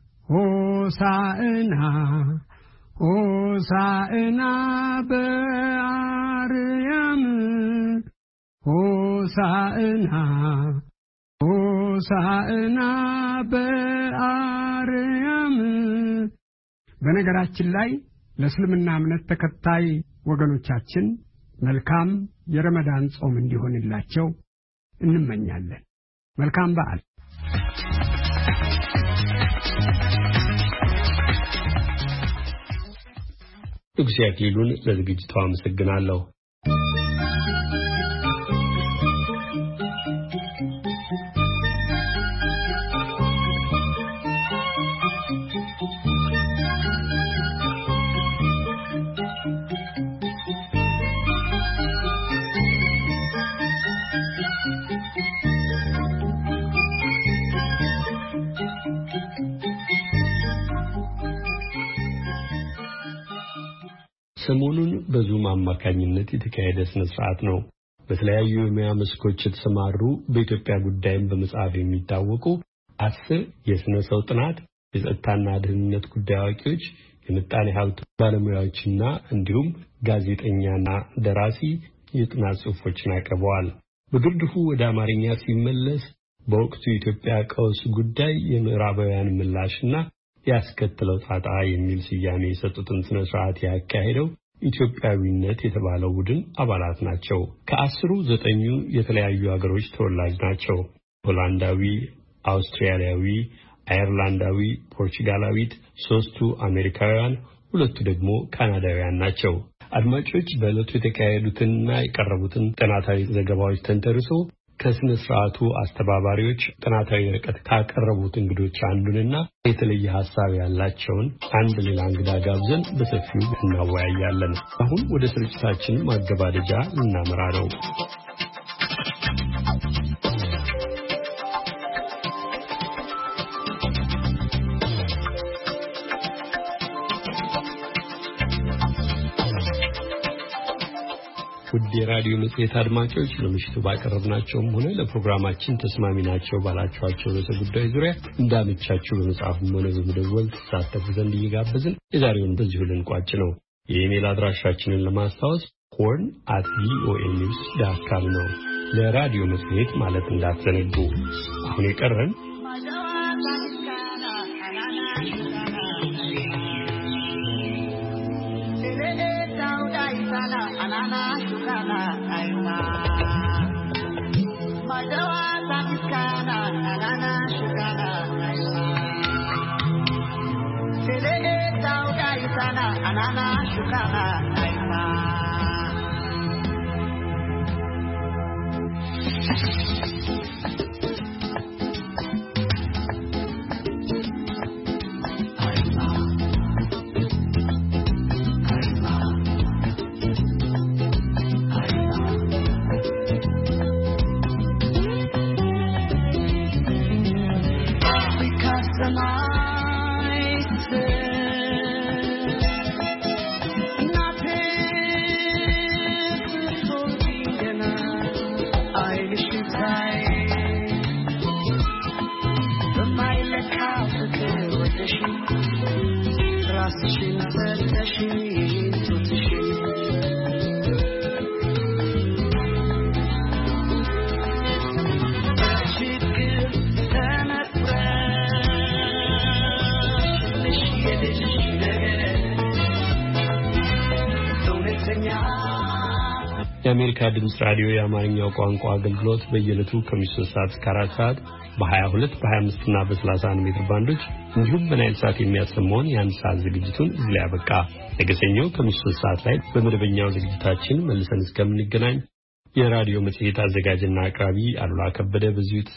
Speaker 5: ሆሳዕና ሆሳዕና በአርያም ሆሳዕና ሆሳዕና በአርያም። በነገራችን ላይ ለእስልምና እምነት ተከታይ ወገኖቻችን መልካም የረመዳን ጾም እንዲሆንላቸው እንመኛለን። መልካም በዓል።
Speaker 1: ንጉሴ አክሊሉን ለዝግጅቱ አመሰግናለሁ። ሰሞኑን በዙም አማካኝነት የተካሄደ ስነ ስርዓት ነው። በተለያዩ የሙያ መስኮች የተሰማሩ በኢትዮጵያ ጉዳይም በመጻፍ የሚታወቁ 10 የስነ ሰው ጥናት፣ የጸጥታና ደህንነት ጉዳይ አዋቂዎች፣ የምጣኔ ሀብት ባለሙያዎችና እንዲሁም ጋዜጠኛና ደራሲ የጥናት ጽሑፎችን አቅርበዋል። በግርድፉ ወደ አማርኛ ሲመለስ በወቅቱ የኢትዮጵያ ቀውስ ጉዳይ የምዕራባውያን ምላሽና ያስከተለው ጣጣ የሚል ስያሜ የሰጡትን ስነ ስርዓት ያካሄደው ኢትዮጵያዊነት የተባለው ቡድን አባላት ናቸው። ከ10ሩ 9ኙ የተለያዩ ሀገሮች ተወላጅ ናቸው። ሆላንዳዊ፣ አውስትራሊያዊ፣ አየርላንዳዊ፣ ፖርቹጋላዊት፣ 3ቱ አሜሪካውያን፣ 2ቱ ደግሞ ካናዳውያን ናቸው። አድማጮች በዕለቱ የተካሄዱትንና የቀረቡትን ጥናታዊ ዘገባዎች ተንተርሶ ከስነ ስርዓቱ አስተባባሪዎች ጥናታዊ ርቀት ካቀረቡት እንግዶች አንዱንና የተለየ ሐሳብ ያላቸውን አንድ ሌላ እንግዳ ጋብዘን በሰፊው እናወያያለን። አሁን ወደ ስርጭታችን ማገባደጃ እናመራ ነው። ውድ የራዲዮ መጽሔት አድማጮች ለምሽቱ ባቀረብናቸውም ሆነ ለፕሮግራማችን ተስማሚ ናቸው ባላችኋቸው ርዕሰ ጉዳዮች ዙሪያ እንዳመቻችሁ በመጻፍም ሆነ በመደወል ተሳተፉ ዘንድ እየጋበዝን የዛሬውን በዚሁ ልንቋጭ ነው። የኢሜል አድራሻችንን ለማስታወስ horn@voanews.com ነው። ለራዲዮ መጽሔት ማለት እንዳትዘነጉ። አሁን የቀረን የአሜሪካ ድምፅ ራዲዮ የአማርኛው ቋንቋ አገልግሎት በየዕለቱ ከምሽቱ 3 ሰዓት እስከ 4 ሰዓት በ22 በ25 እና በ31 ሜትር ባንዶች እንዲሁም በናይል ሳት የሚያሰማውን የአንድ ሰዓት ዝግጅቱን እዚህ ላይ ያበቃ። ነገ ሰኞ ከምሽቱ 3 ሰዓት ላይ በመደበኛው ዝግጅታችን መልሰን እስከምንገናኝ የራዲዮ መጽሔት አዘጋጅና አቅራቢ አሉላ ከበደ በዚሁ